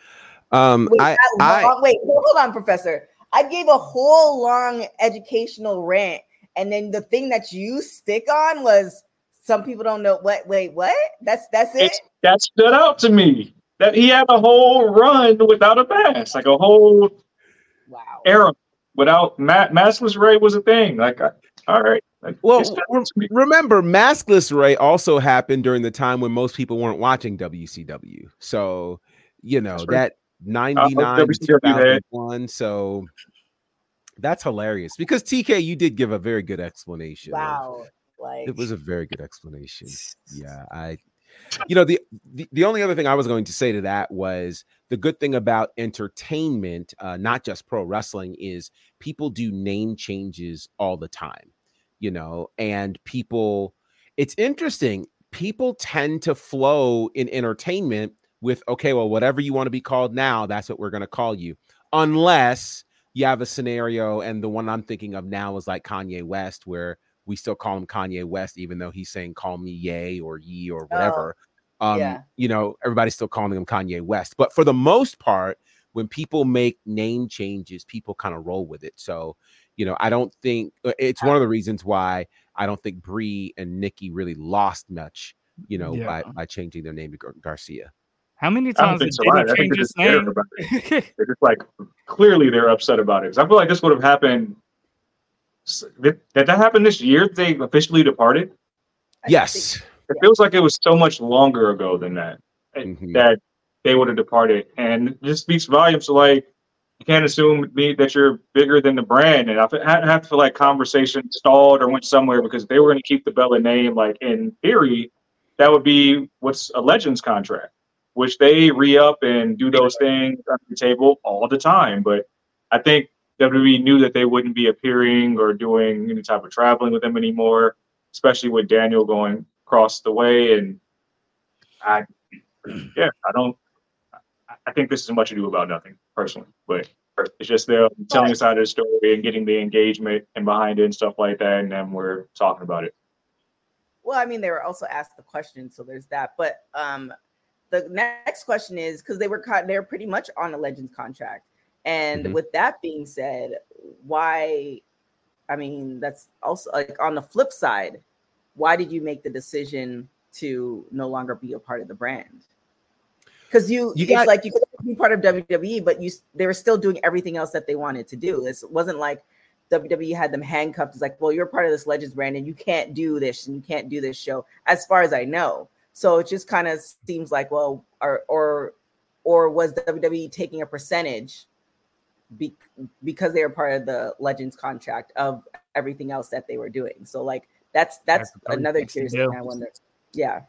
Um. Wait, I, I wait. I, hold on, Professor. I gave a whole long educational rant, and then the thing that you stick on was some people don't know what. Wait, what? That's that's it. It's, that stood out to me. That he had a whole run without a mask, like a whole wow era without ma- maskless Ray was a thing. Like, I, all right. Like, well, remember, maskless Ray also happened during the time when most people weren't watching W C W. So, you know, that ninety-nine to two thousand one. So that's hilarious because T K, you did give a very good explanation. Wow. Like, it was a very good explanation. Yeah. I, you know, the, the, the only other thing I was going to say to that was the good thing about entertainment, uh, not just pro wrestling, is people do name changes all the time, you know, and people, it's interesting. People tend to flow in entertainment with, okay, well, whatever you want to be called now, that's what we're going to call you. Unless you have a scenario, and the one I'm thinking of now is like Kanye West, where we still call him Kanye West, even though he's saying call me Ye or Ye or whatever. Oh, um, yeah. You know, everybody's still calling him Kanye West. But for the most part, when people make name changes, people kind of roll with it. So, you know, I don't think it's one of the reasons why I don't think Brie and Nikki really lost much, you know, yeah. by, by changing their name to Gar- Garcia. How many times did so he I change his name? They're just like, clearly they're upset about it. Because I feel like this would have happened. Did, did that happen this year? They officially departed? Yes. It feels like it was so much longer ago than that, mm-hmm. that they would have departed. And it just speaks volumes to, like, you can't assume me that you're bigger than the brand. And I have to feel like conversation stalled or went somewhere, because if they were going to keep the Bella name, like, in theory, that would be what's a Legends contract, which they re-up and do those things on the table all the time. But I think W W E knew that they wouldn't be appearing or doing any type of traveling with them anymore, especially with Daniel going across the way. And I, yeah, I don't, I think this is much ado about nothing, personally. But it's just them telling a side of the story and getting the engagement and behind it and stuff like that, and then we're talking about it. Well, I mean, they were also asked the question, so there's that. But um, the next question is, because they were caught, they're pretty much on a Legends contract. And mm-hmm. with that being said, why, I mean, that's also like on the flip side, why did you make the decision to no longer be a part of the brand? Because you, you got, it's like you could be part of W W E, but you they were still doing everything else that they wanted to do. It wasn't like W W E had them handcuffed. It's like, well, you're part of this Legends brand and you can't do this and you can't do this show, as far as I know. So it just kind of seems like, well, or or or was W W E taking a percentage be, because they were part of the Legends contract of everything else that they were doing? So like that's that's, that's another curious thing I wonder. Yeah.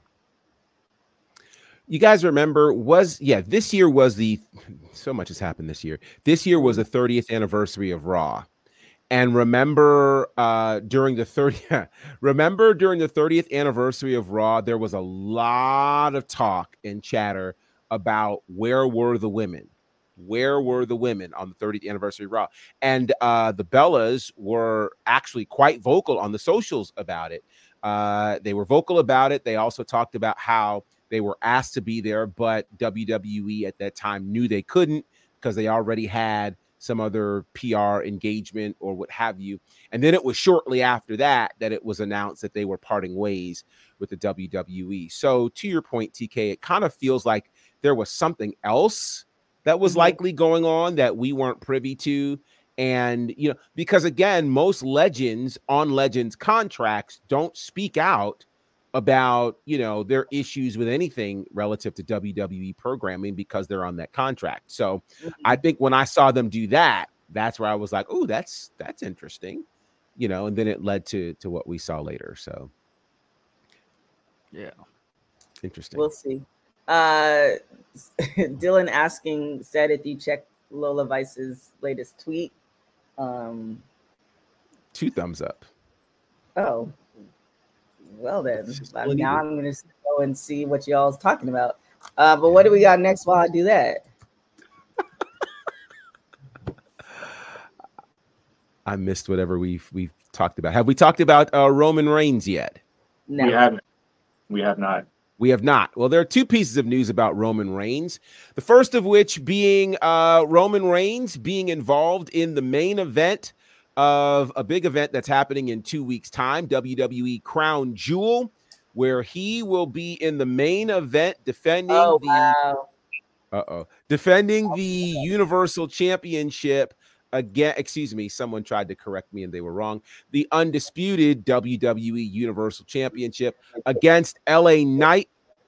You guys remember was, yeah, this year was the, so much has happened this year. This year was the thirtieth anniversary of Raw. And remember uh, during the thirtieth, remember during the thirtieth anniversary of Raw, there was a lot of talk and chatter about where were the women? Where were the women on the thirtieth anniversary of Raw? And uh, the Bellas were actually quite vocal on the socials about it. Uh, they were vocal about it. They also talked about how they were asked to be there, but W W E at that time knew they couldn't because they already had some other P R engagement or what have you. And then it was shortly after that that it was announced that they were parting ways with the W W E. So to your point, T K, it kind of feels like there was something else that was mm-hmm. likely going on that we weren't privy to. And, you know, because again, most Legends on Legends contracts don't speak out about, you know, their issues with anything relative to W W E programming because they're on that contract. So mm-hmm. I think when I saw them do that, that's where I was like, oh, that's that's interesting, you know, and then it led to to what we saw later. So yeah, interesting. We'll see. Uh Dylan asking said if you check Lola Vice's latest tweet. Um two thumbs up. Oh. Well then, now I'm going to go and see what y'all's talking about. Uh, but what do we got next while I do that? I missed whatever we've we've talked about. Have we talked about uh, Roman Reigns yet? No, we haven't. We have not. We have not. Well, there are two pieces of news about Roman Reigns. The first of which being uh, Roman Reigns being involved in the main event of a big event that's happening in two weeks' time, W W E Crown Jewel, where he will be in the main event defending oh, the wow. uh-oh defending the Universal Championship again. Excuse me, someone tried to correct me and they were wrong. The undisputed W W E Universal Championship against L A Knight.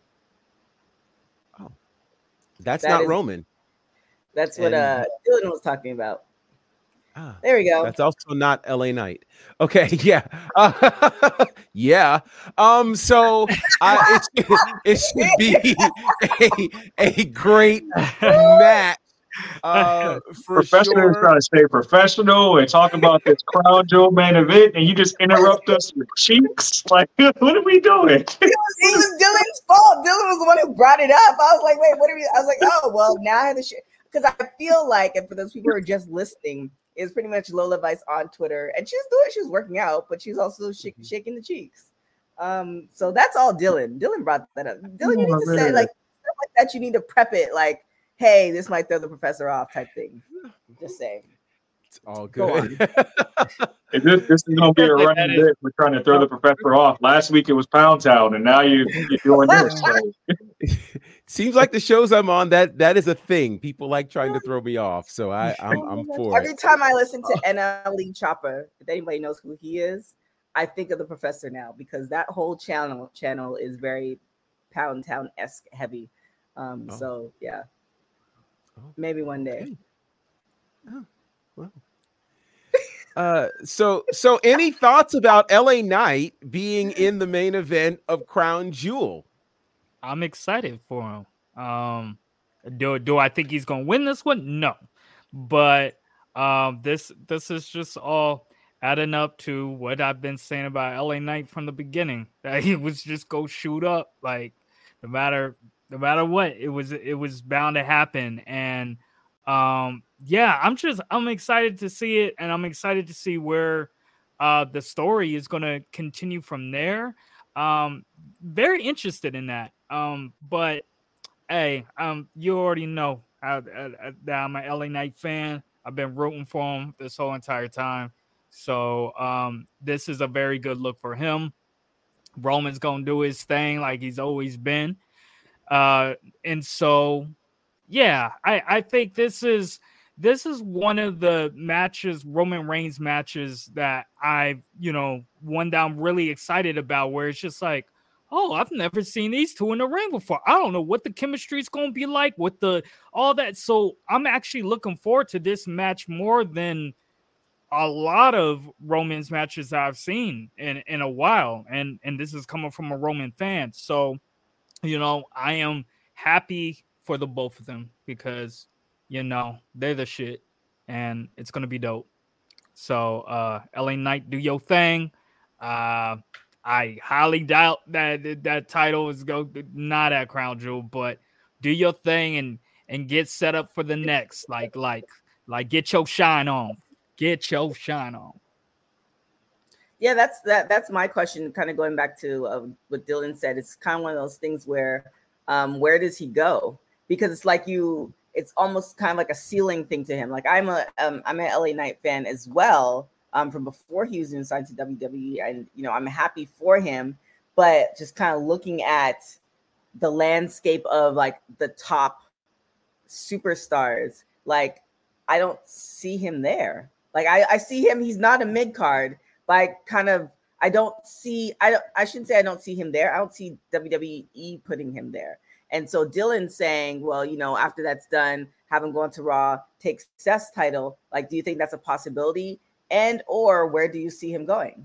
Oh, that's that not is, Roman. That's what and, uh Dylan was talking about. Ah, there we go. That's also not L A Knight. Okay, yeah, uh, yeah. Um, so uh, it, it should be a, a great match Uh, for Professor is sure. trying to stay professional and talk about this crown jewel main event, and you just interrupt us with cheeks. Like, what are we doing? It was, it was Dylan's fault. Dylan was the one who brought it up. I was like, wait, what are we? I was like, oh, well, now I have to share. Because I feel like, and for those people who are just listening, it's pretty much Lola Vice on Twitter. And she was doing, she was working out, but she's also sh- shaking the cheeks. Um, so that's all Dylan. Dylan brought that up. Dylan, you need to say, like, stuff like that, you need to prep it like, hey, this might throw the professor off type thing. Just saying. It's all good. Is this, this is going to be a running bit. We're trying to throw the professor off. Last week it was Pound Town, and now you, you're doing this. So. Seems like the shows I'm on, that that is a thing. People like trying to throw me off. So I, I'm, I'm for Every it. time I listen to N L E Chopper, if anybody knows who he is, I think of the professor now because that whole channel channel is very Pound Town-esque heavy. Um, Oh. So, yeah. Oh, Maybe one day. okay. Oh, well. Uh, so so any thoughts about L A Knight being in the main event of Crown Jewel? I'm excited for him. Um, do do I think he's gonna win this one? No, but um, this this is just all adding up to what I've been saying about L A Knight from the beginning. That he was just go shoot up, like no matter no matter what, it was it was bound to happen. And um, yeah, I'm just I'm excited to see it, and I'm excited to see where uh the story is gonna continue from there. Um, very interested in that. Um, but hey, um, you already know I, I, that I'm an L A Knight fan. I've been rooting for him this whole entire time. So um, this is a very good look for him. Roman's gonna do his thing like he's always been. Uh, and so, yeah, I, I think this is this is one of the matches, Roman Reigns matches that I, you know, one that I'm really excited about, where it's just like, oh, I've never seen these two in the ring before. I don't know what the chemistry is going to be like with the all that. So I'm actually looking forward to this match more than a lot of Roman's matches I've seen in, in a while. And, and this is coming from a Roman fan. So, you know, I am happy for the both of them because, you know, they're the shit and it's going to be dope. So uh, L A Knight, do your thing. Uh, I highly doubt that that title is go not at Crown Jewel, but do your thing and and get set up for the next. Like like like get your shine on. Get your shine on. Yeah, that's that. That's my question. Kind of going back to uh, what Dylan said. It's kind of one of those things where, um, where does he go? Because it's like you. It's almost kind of like a ceiling thing to him. Like I'm a um, I'm an L A Knight fan as well. Um, from before he was signed to W W E, and you know I'm happy for him. But just kind of looking at the landscape of like the top superstars, like I don't see him there. Like I, I see him. He's not a mid card. But I kind of, I don't see, I don't, I shouldn't say I don't see him there. I don't see W W E putting him there. And so Dylan saying, well, you know, after that's done, have him go on to Raw, take Seth's title. Like, do you think that's a possibility? And, or where do you see him going?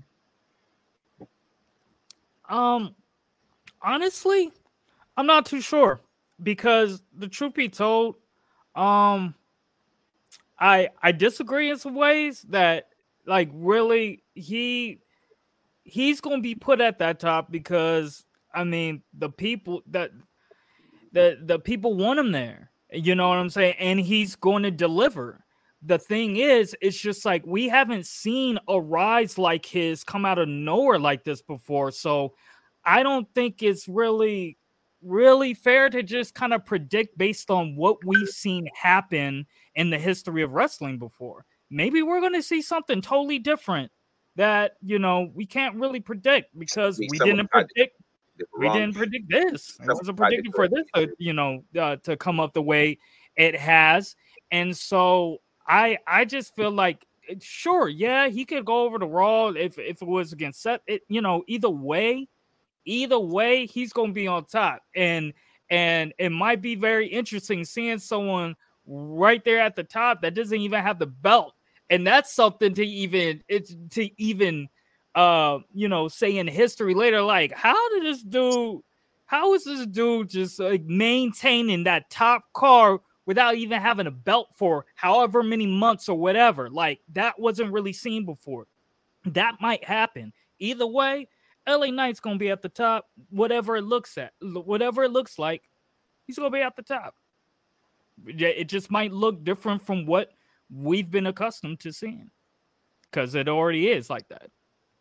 Um, honestly, I'm not too sure because the truth be told, um, I, I disagree in some ways that, like, really, he he's going to be put at that top because, I mean, the people that the the people want him there. You know what I'm saying? And he's going to deliver. The thing is, it's just like we haven't seen a rise like his come out of nowhere like this before. So I don't think it's really, really fair to just kind of predict based on what we've seen happen in the history of wrestling before. Maybe we're going to see something totally different that, you know, we can't really predict because we didn't predict. We didn't predict this. It wasn't predicted for this, to, you know, uh, to come up the way it has. And so I, I just feel like, sure, yeah, he could go over to Raw if if it was against Seth. It, you know, either way, either way, he's going to be on top. And and it might be very interesting seeing someone right there at the top that doesn't even have the belt. And that's something to even it's to even uh you know say in history later, like how did this dude how is this dude just like maintaining that top card without even having a belt for however many months or whatever. Like, that wasn't really seen before. That might happen. Either way, L A Knight's going to be at the top, whatever it looks at, whatever it looks like, he's going to be at the top. It just might look different from what we've been accustomed to seeing, because it already is like that.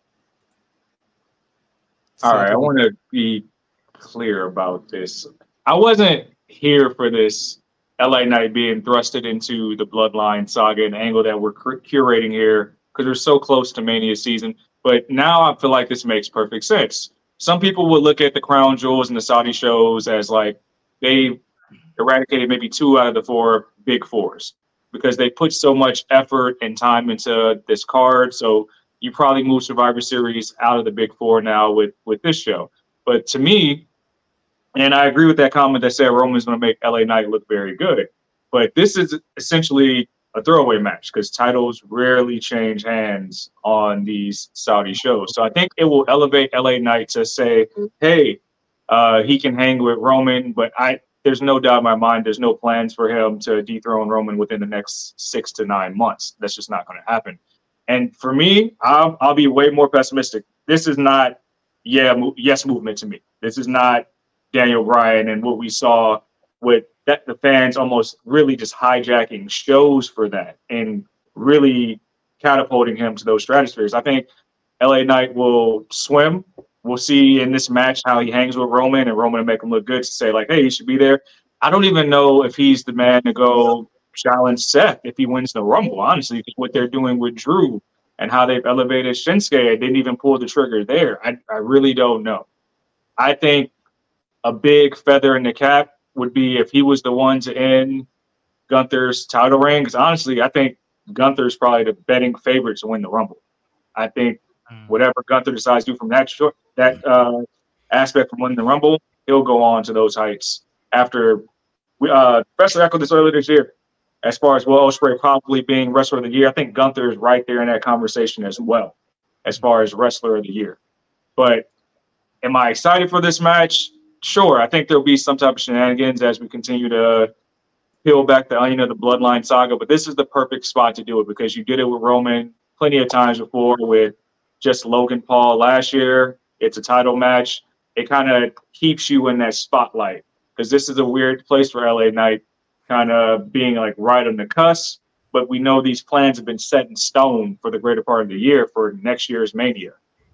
All right, I want to be clear about this. I wasn't here for this L A Knight being thrusted into the Bloodline saga, an angle that we're cur- curating here because we're so close to Mania season. But now I feel like this makes perfect sense. Some people would look at the Crown Jewels and the Saudi shows as like they eradicated maybe two out of the four big fours because they put so much effort and time into this card. So you probably move Survivor Series out of the big four now with, with this show. But to me, and I agree with that comment that said Roman's going to make L A Knight look very good. But this is essentially a throwaway match because titles rarely change hands on these Saudi shows. So I think it will elevate L A Knight to say, hey, uh, he can hang with Roman, but I there's no doubt in my mind there's no plans for him to dethrone Roman within the next six to nine months. That's just not going to happen. And for me, I'll, I'll be way more pessimistic. This is not yeah mo- yes movement to me. This is not Daniel Bryan and what we saw with that the fans almost really just hijacking shows for that and really catapulting him to those stratospheres. I think L A Knight will swim. We'll see in this match how he hangs with Roman, and Roman will make him look good to say, like, hey, he should be there. I don't even know if he's the man to go challenge Seth if he wins the Rumble, honestly, because what they're doing with Drew and how they've elevated Shinsuke, I didn't even pull the trigger there. I, I really don't know. I think a big feather in the cap would be if he was the one to end Gunther's title reign, because honestly, I think Gunther's probably the betting favorite to win the Rumble. I think whatever Gunther decides to do from that short, that uh, aspect from winning the Rumble, he'll go on to those heights. After we, uh, especially echoed this earlier this year, as far as Will Ospreay probably being Wrestler of the Year, I think Gunther is right there in that conversation as well, as far as Wrestler of the Year. But am I excited for this match? Sure. I think there'll be some type of shenanigans as we continue to peel back the onion of the Bloodline saga. But this is the perfect spot to do it because you did it with Roman plenty of times before with just Logan Paul last year. It's a title match. It kind of keeps you in that spotlight because this is a weird place for L A Knight, kind of being like right on the cusp. But we know these plans have been set in stone for the greater part of the year for next year's Mania.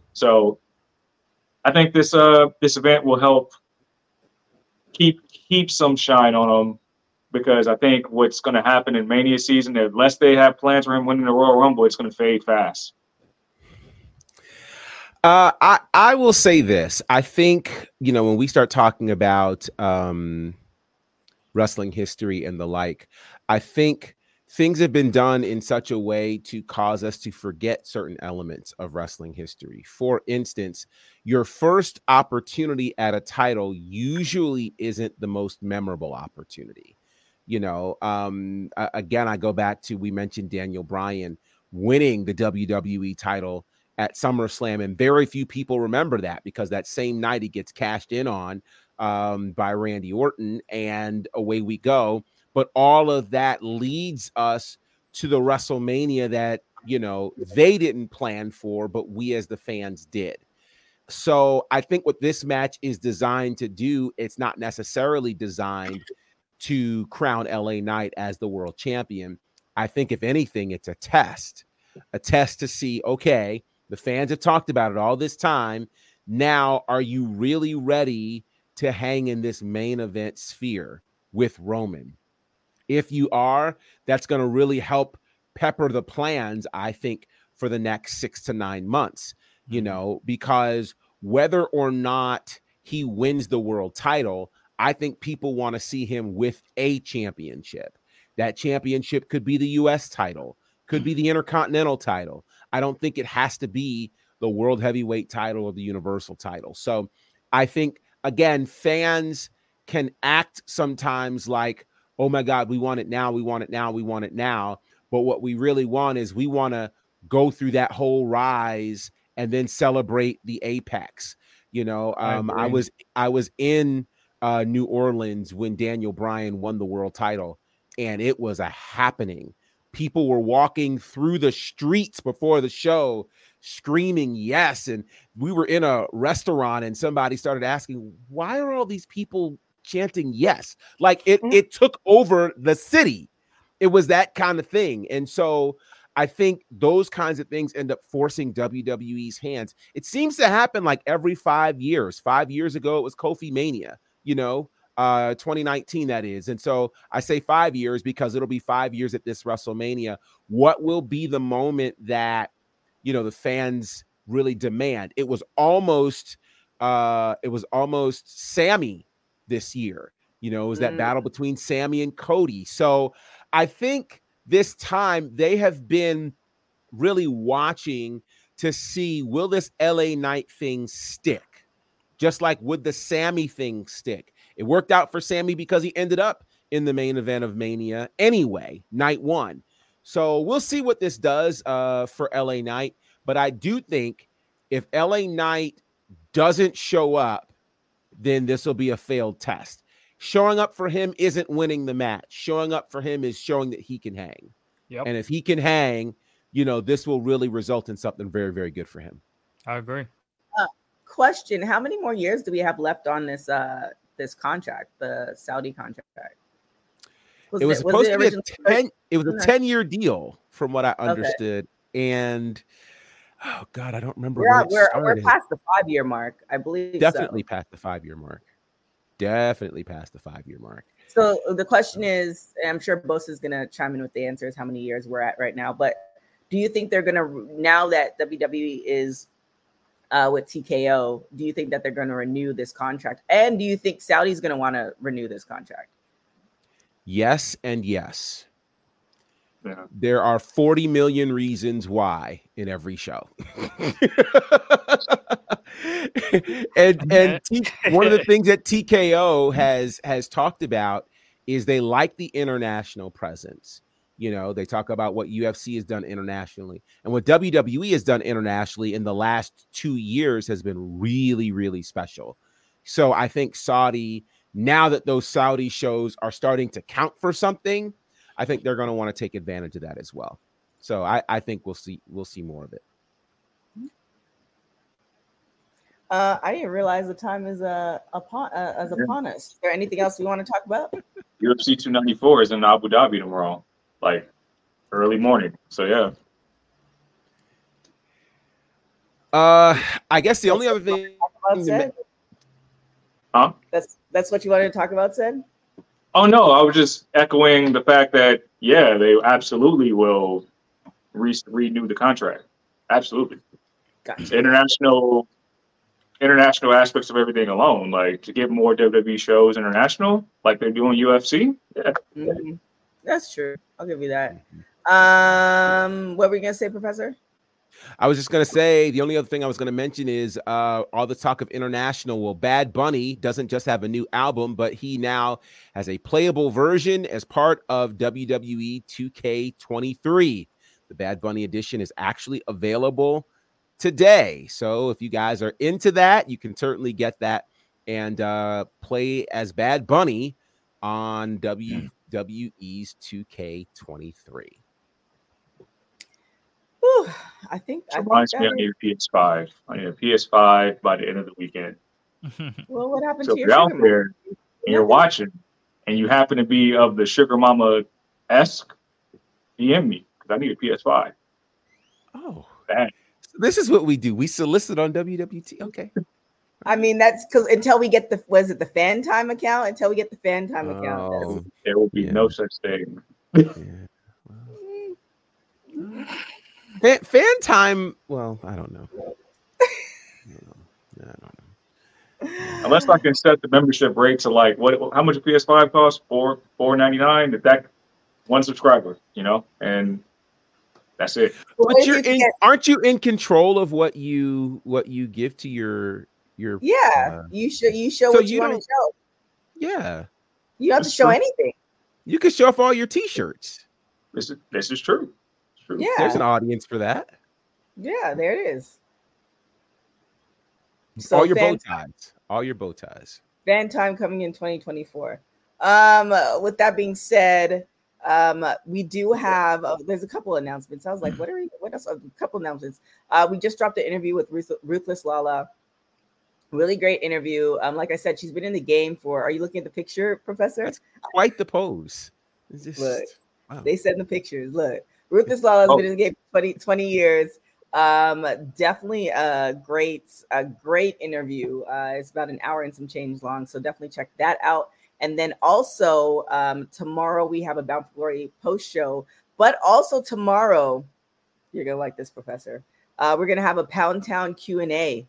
So I think this uh this event will help keep keep some shine on him because I think what's going to happen in Mania season, unless they have plans for him winning the Royal Rumble, it's going to fade fast. Uh, I, I will say this. I think, you know, when we start talking about um, wrestling history and the like, I think things have been done in such a way to cause us to forget certain elements of wrestling history. For instance, your first opportunity at a title usually isn't the most memorable opportunity. You know, um, again, I go back to, we mentioned Daniel Bryan winning the W W E title at SummerSlam, and very few people remember that because that same night he gets cashed in on um, by Randy Orton, and away we go. But all of that leads us to the WrestleMania that, you know, they didn't plan for, but we as the fans did. So I think what this match is designed to do, it's not necessarily designed to crown L A Knight as the world champion. I think if anything, it's a test, a test to see, okay, the fans have talked about it all this time. Now, are you really ready to hang in this main event sphere with Roman? If you are, that's going to really help pepper the plans, I think, for the next six to nine months, you know, because whether or not he wins the world title, I think people want to see him with a championship. That championship could be the U S title, could be the Intercontinental title. I don't think it has to be the World Heavyweight title or the Universal title. So I think, again, fans can act sometimes like, oh my God, we want it now, we want it now, we want it now. But what we really want is we want to go through that whole rise and then celebrate the apex. You know, um, I, I was I was in uh, New Orleans when Daniel Bryan won the world title. and it was a happening. People were walking through the streets before the show screaming yes. And we were in a restaurant and somebody started asking, why are all these people chanting yes? Like it, it took over the city. It was that kind of thing. And so I think those kinds of things end up forcing W W E's hands. It seems to happen like every five years. Five years ago, it was Kofi Mania, you know, uh, twenty nineteen, that is. And so I say five years because it'll be five years at this WrestleMania. What will be the moment that, you know, the fans really demand? It was almost, uh, it was almost Sammy this year. You know, it was that mm. battle between Sammy and Cody. So I think this time they have been really watching to see, will this L A Knight thing stick? Just like would the Sammy thing stick? It worked out for Sammy because he ended up in the main event of Mania anyway, night one. So we'll see what this does uh, for L A Knight. But I do think if L A Knight doesn't show up, then this will be a failed test. Showing up for him isn't winning the match. Showing up for him is showing that he can hang. Yep. And if he can hang, you know, this will really result in something very, very good for him. I agree. Uh, question: how many more years do we have left on this uh, this contract, the Saudi contract? Was it was it, supposed was it to be a ten. It was a ten-year deal, from what I understood. Okay. And oh god, I don't remember. We're when we're, we're past the five-year mark, I believe. Definitely so. past the five-year mark. Definitely past the five-year mark. So the question is, and I'm sure Bosa is going to chime in with the answers, how many years we're at right now. But do you think they're going to, now that W W E is uh, with T K O, do you think that they're going to renew this contract? And do you think Saudi's going to want to renew this contract? Yes and yes. Yeah. There are forty million reasons why in every show. and and T- one of the things that T K O has has talked about is they like the international presence. You know, they talk about what U F C has done internationally, and what W W E has done internationally in the last two years has been really, really special. So I think Saudi, now that those Saudi shows are starting to count for something, I think they're going to want to take advantage of that as well. So I, I think we'll see we'll see more of it. Uh, I didn't realize the time is uh, upon uh, is upon us. Is there anything else we want to talk about? U F C two ninety-four is in Abu Dhabi tomorrow, like early morning. So yeah. Uh, I guess the only other thing. Huh? That's that's what you wanted to talk about, Sid? Oh no, I was just echoing the fact that yeah, they absolutely will re- renew the contract. Absolutely. Gotcha. International, international aspects of everything alone, like to get more W W E shows international, like they're doing U F C. Yeah, mm-hmm. That's true. I'll give you that. Um, what were you gonna say, Professor? I was just going to say the only other thing I was going to mention is uh, all the talk of international. Well, Bad Bunny doesn't just have a new album, but he now has a playable version as part of W W E two K twenty-three. The Bad Bunny edition is actually available today. So if you guys are into that, you can certainly get that and uh, play as Bad Bunny on W W E's two K twenty-three. Whew, I think it reminds me I need a P S five. I need a P S five by the end of the weekend. Well, what happened so to if your you're out sugar there and you're Nothing. watching and you happen to be of the Sugar Mama esque, D M me because I need a P S five. Oh, Bad. This is what we do. We solicit on W W T. Okay. I mean, that's because until we get the was it the fan time account? Until we get the fan time Oh, account, There will be Yeah. no such thing. Yeah. Fan, fan time. Well, I don't know. I don't know. I don't know. Unless I can set the membership rate to like what? How much a P S five costs? Four four ninety nine. That that one subscriber, you know, and that's it. Well, But if you're you in, get- aren't you in control of what you what you give to your your? yeah, uh, you show you show so what you, you want don't- to show. yeah. You don't have to That's show true. anything. You can show off all your T-shirts. This is this is true. It's true. Yeah, There's an audience for that. yeah, there it is. So all your fan, bow ties. All your bow ties. fan time coming in twenty twenty-four. Um, with that being said, Um, we do have. Uh, there's a couple announcements. I was like, what are we? What else? A couple announcements. Uh, we just dropped an interview with Ruth, Ruthless Lala. Really great interview. Um, like I said, she's been in the game for. Are you looking at the picture, Professor? That's quite the pose. It's just, Look, wow. they send the pictures. Look, Ruthless Lala has Oh. been in the game for twenty, twenty years. Um, definitely a great, a great interview. Uh, it's about an hour and some change long, so definitely check that out. And then also um, tomorrow we have a Bound for Glory post show, but also tomorrow you're gonna like this, Professor. Uh, we're gonna have a Pound Town Q and A.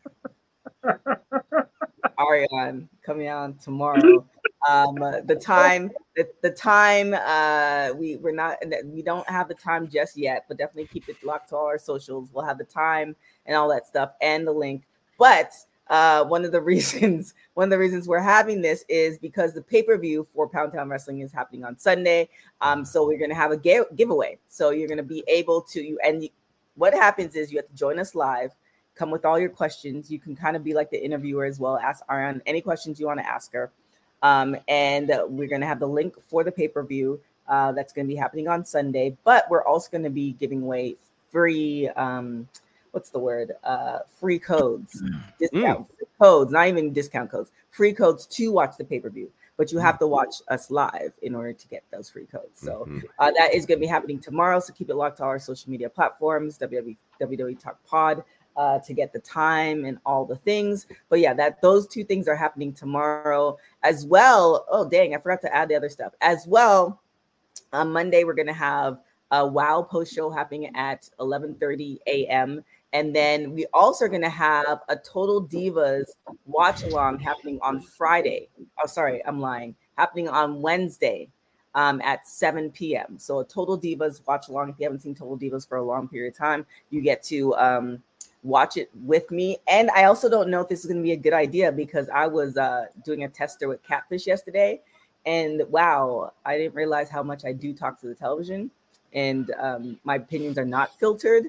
Ariane coming on tomorrow. Um, uh, the time, the, the time, uh, we we're not, we don't have the time just yet, but definitely keep it locked to all our socials. We'll have the time and all that stuff and the link. But uh, one of the reasons, one of the reasons we're having this is because the pay-per-view for Pound Town Wrestling is happening on Sunday. Um, so we're gonna have a ga- giveaway. So you're gonna be able to, you and you, what happens is you have to join us live. Come with all your questions. You can kind of be like the interviewer as well. Ask Ariane any questions you want to ask her. Um, and uh, we're going to have the link for the pay-per-view uh, that's going to be happening on Sunday. But we're also going to be giving away free, um, what's the word? Uh, free codes, discount free codes, not even discount codes, free codes to watch the pay-per-view. But you have to watch us live in order to get those free codes. So uh, that is going to be happening tomorrow. So keep it locked to all our social media platforms, W W E Talk Pod. Uh, to get the time and all the things. But yeah, that those two things are happening tomorrow as well. Oh, dang, I forgot to add the other stuff. As well, on Monday, we're going to have a WOW post show happening at eleven thirty a.m. And then we also are going to have a Total Divas watch along happening on Friday. Oh, sorry, I'm lying. Happening on Wednesday um, at seven p.m. So a Total Divas watch along. If you haven't seen Total Divas for a long period of time, you get to um, watch it with me. And I also don't know if this is going to be a good idea because I was uh, doing a tester with Catfish yesterday. And wow, I didn't realize how much I do talk to the television. And um, my opinions are not filtered.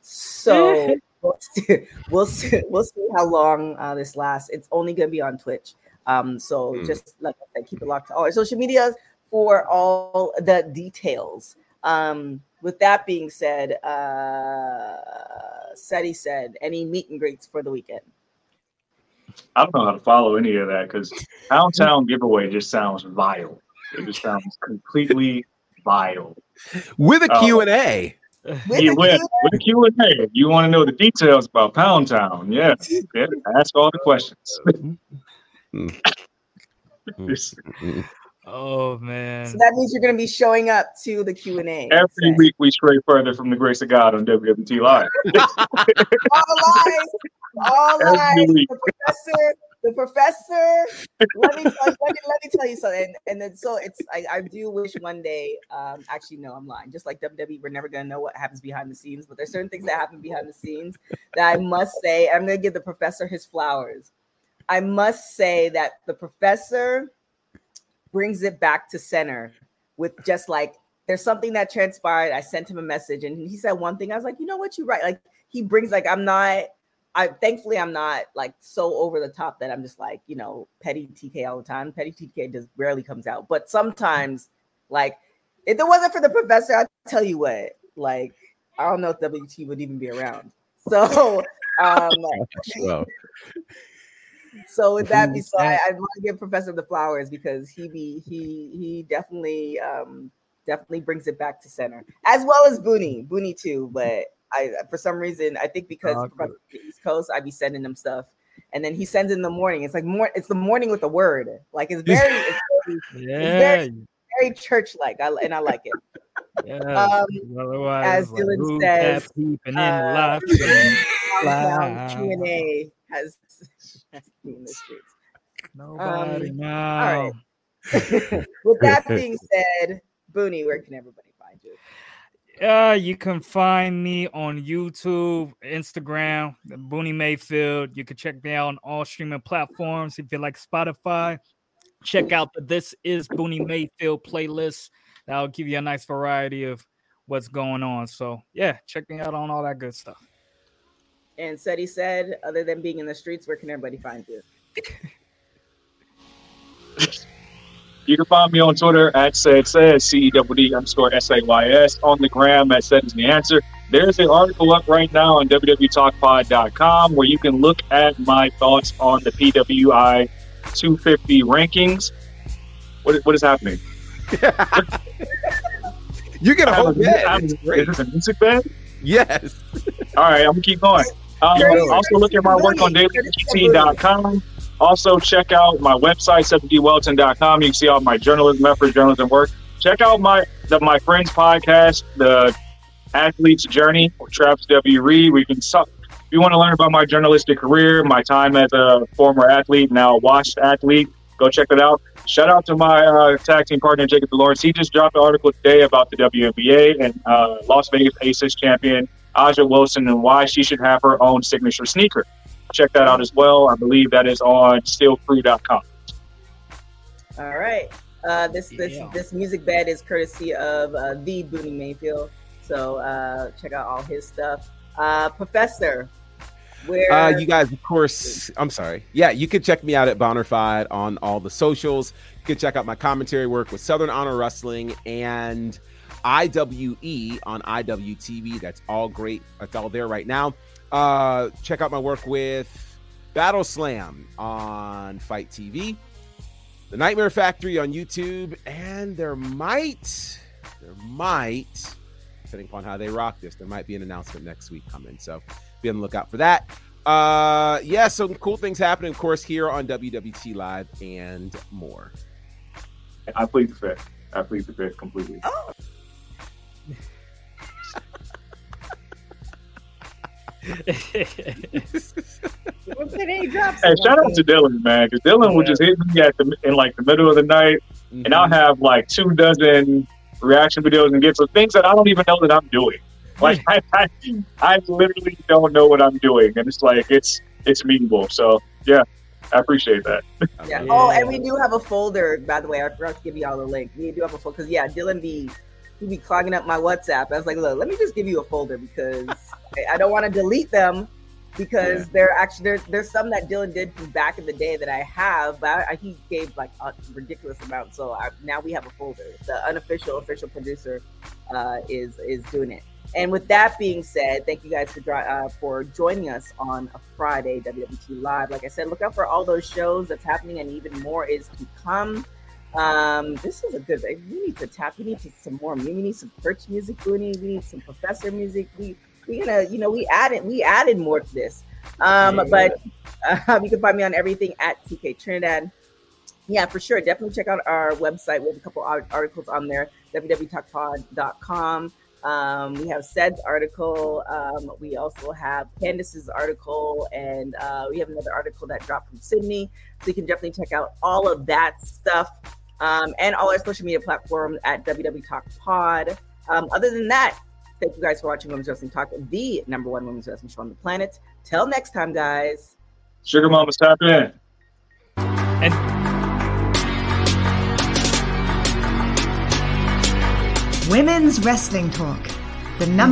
So we'll, see, we'll, see, we'll see how long uh, this lasts. It's only going to be on Twitch. Um, so mm. just like I said, keep it locked to all our social medias for all the details. Um, with that being said, uh, Seti said, any meet and greets for the weekend? I don't know how to follow any of that because Pound Town giveaway just sounds vile. It just sounds completely vile. With a Q and A. Uh, yeah, with, with a Q and A. If you want to know the details about Pound Town, yeah, yeah ask all the questions. Oh man! So that means you're going to be showing up to the Q and A. Every say. week we stray further from the grace of God on W W T Live. All lies, all lies. The professor, the professor. Let me, let me let me tell you something. And, and then so it's I, I do wish one day. Um, actually, no, I'm lying. Just like W W E, we're never going to know what happens behind the scenes. But there's certain things that happen behind the scenes that I must say. I'm going to give the professor his flowers. I must say that the professor brings it back to center with just like, there's something that transpired. I sent him a message and he said one thing. I was like, you know what, you're right. Like he brings like, I'm not, I thankfully I'm not like so over the top that I'm just like, you know, petty T K all the time. Petty T K just rarely comes out. But sometimes like, if it wasn't for the professor, I'll tell you what, like, I don't know if W T would even be around. So, um, well. So with that being said, I, I want to give Professor the flowers because he be he he definitely um definitely brings it back to center, as well as Booney, Booney too. But I for some reason I think because oh, Professor the East Coast, I be sending him stuff, and then he sends in the morning. It's like more. It's the morning with the word. Like it's very it's very, yeah. it's very, very church like. I and I like it. Yeah. Um, as like, Dylan says, uh, Q and A has. In the streets. Nobody um, know. All right. With that being said, Booney, where can everybody find you? Uh, you can find me on YouTube, Instagram, Booney Mayfield. You can check me out on all streaming platforms. If you like Spotify, check out the This Is Booney Mayfield playlist. That'll give you a nice variety of what's going on. So yeah, check me out on all that good stuff. And Seti said, other than being in the streets, where can everybody find you? You can find me on Twitter at said says C E W D underscore S A Y S, on the gram at said is the answer. There's an article up right now on W W Talk Pod dot com where you can look at my thoughts on the P W I two fifty rankings. What what is happening? You get a whole bed. Is this a music bed? Yes. All right, I'm gonna keep going. Um, also, look at my work on daily P T dot com. Also, check out my website, seven D welton dot com. You can see all my journalism efforts, journalism work. Check out my the, my friend's podcast, The Athlete's Journey, or Travis W. Reed. We can suck. If you want to learn about my journalistic career, my time as a former athlete, now washed athlete, go check it out. Shout out to my uh, tag team partner, Jacob Lawrence. He just dropped an article today about the W N B A and uh, Las Vegas Aces champion Aja Wilson and why she should have her own signature sneaker. Check that out as well. I believe that is on steel crew dot com. All right. Uh, this this Yeah. this music bed is courtesy of uh, the Booney Mayfield. So uh, check out all his stuff. Uh, Professor, where Uh, you guys, of course, I'm sorry. Yeah, you can check me out at Bonnerfied on all the socials. You can check out my commentary work with Southern Honor Wrestling and I W E on I W T V. That's all great. That's all there right now. Uh, check out my work with Battle Slam on Fight T V, The Nightmare Factory on YouTube, and there might, there might, depending upon how they rock this, there might be an announcement next week coming. So be on the lookout for that. Uh, yeah, some cool things happening, of course, here on W W T Live and more. I plead the fifth. I plead the fifth completely. Oh. Hey, shout out to Dylan, man, because Dylan would just hit me at the in like the middle of the night, Mm-hmm. and I'll have like two dozen reaction videos and gifts of things that I don't even know that I'm doing. Like I, I, I literally don't know what I'm doing, and it's like it's it's meaningful. So yeah, I appreciate that. Yeah. Oh, and we do have a folder, by the way. I forgot to give you all the link. We do have a folder because yeah, Dylan be he be clogging up my WhatsApp. I was like, look, let me just give you a folder because I- I don't want to delete them because Yeah. they're actually there's there's some that Dylan did from back in the day that I have, but I, I, he gave like a ridiculous amount. So I, now we have a folder. The unofficial official producer uh, is is doing it. And with that being said, thank you guys for dri- uh, for joining us on a Friday W W T Live. Like I said, look out for all those shows that's happening, and even more is to come. Um, this is a good. We need to tap. We need to, some more. We need some Perch music. We need. We need some Professor music. We we gonna. You know, we added. We added more to this. Um, Yeah. but uh, you can find me on everything at T K Trinidad. Yeah, for sure. Definitely check out our website. We have a couple art- articles on there. W W Talk Pod dot com. Um, we have Sed's article. Um, we also have Candace's article, and uh, we have another article that dropped from Sydney. So you can definitely check out all of that stuff, um, and all our social media platforms at W W Talk Pod. Um, other than that, thank you guys for watching Women's Wrestling Talk, the number one women's wrestling show on the planet. Till next time, guys. Sugar Mama's tap in. And Women's Wrestling Talk. The number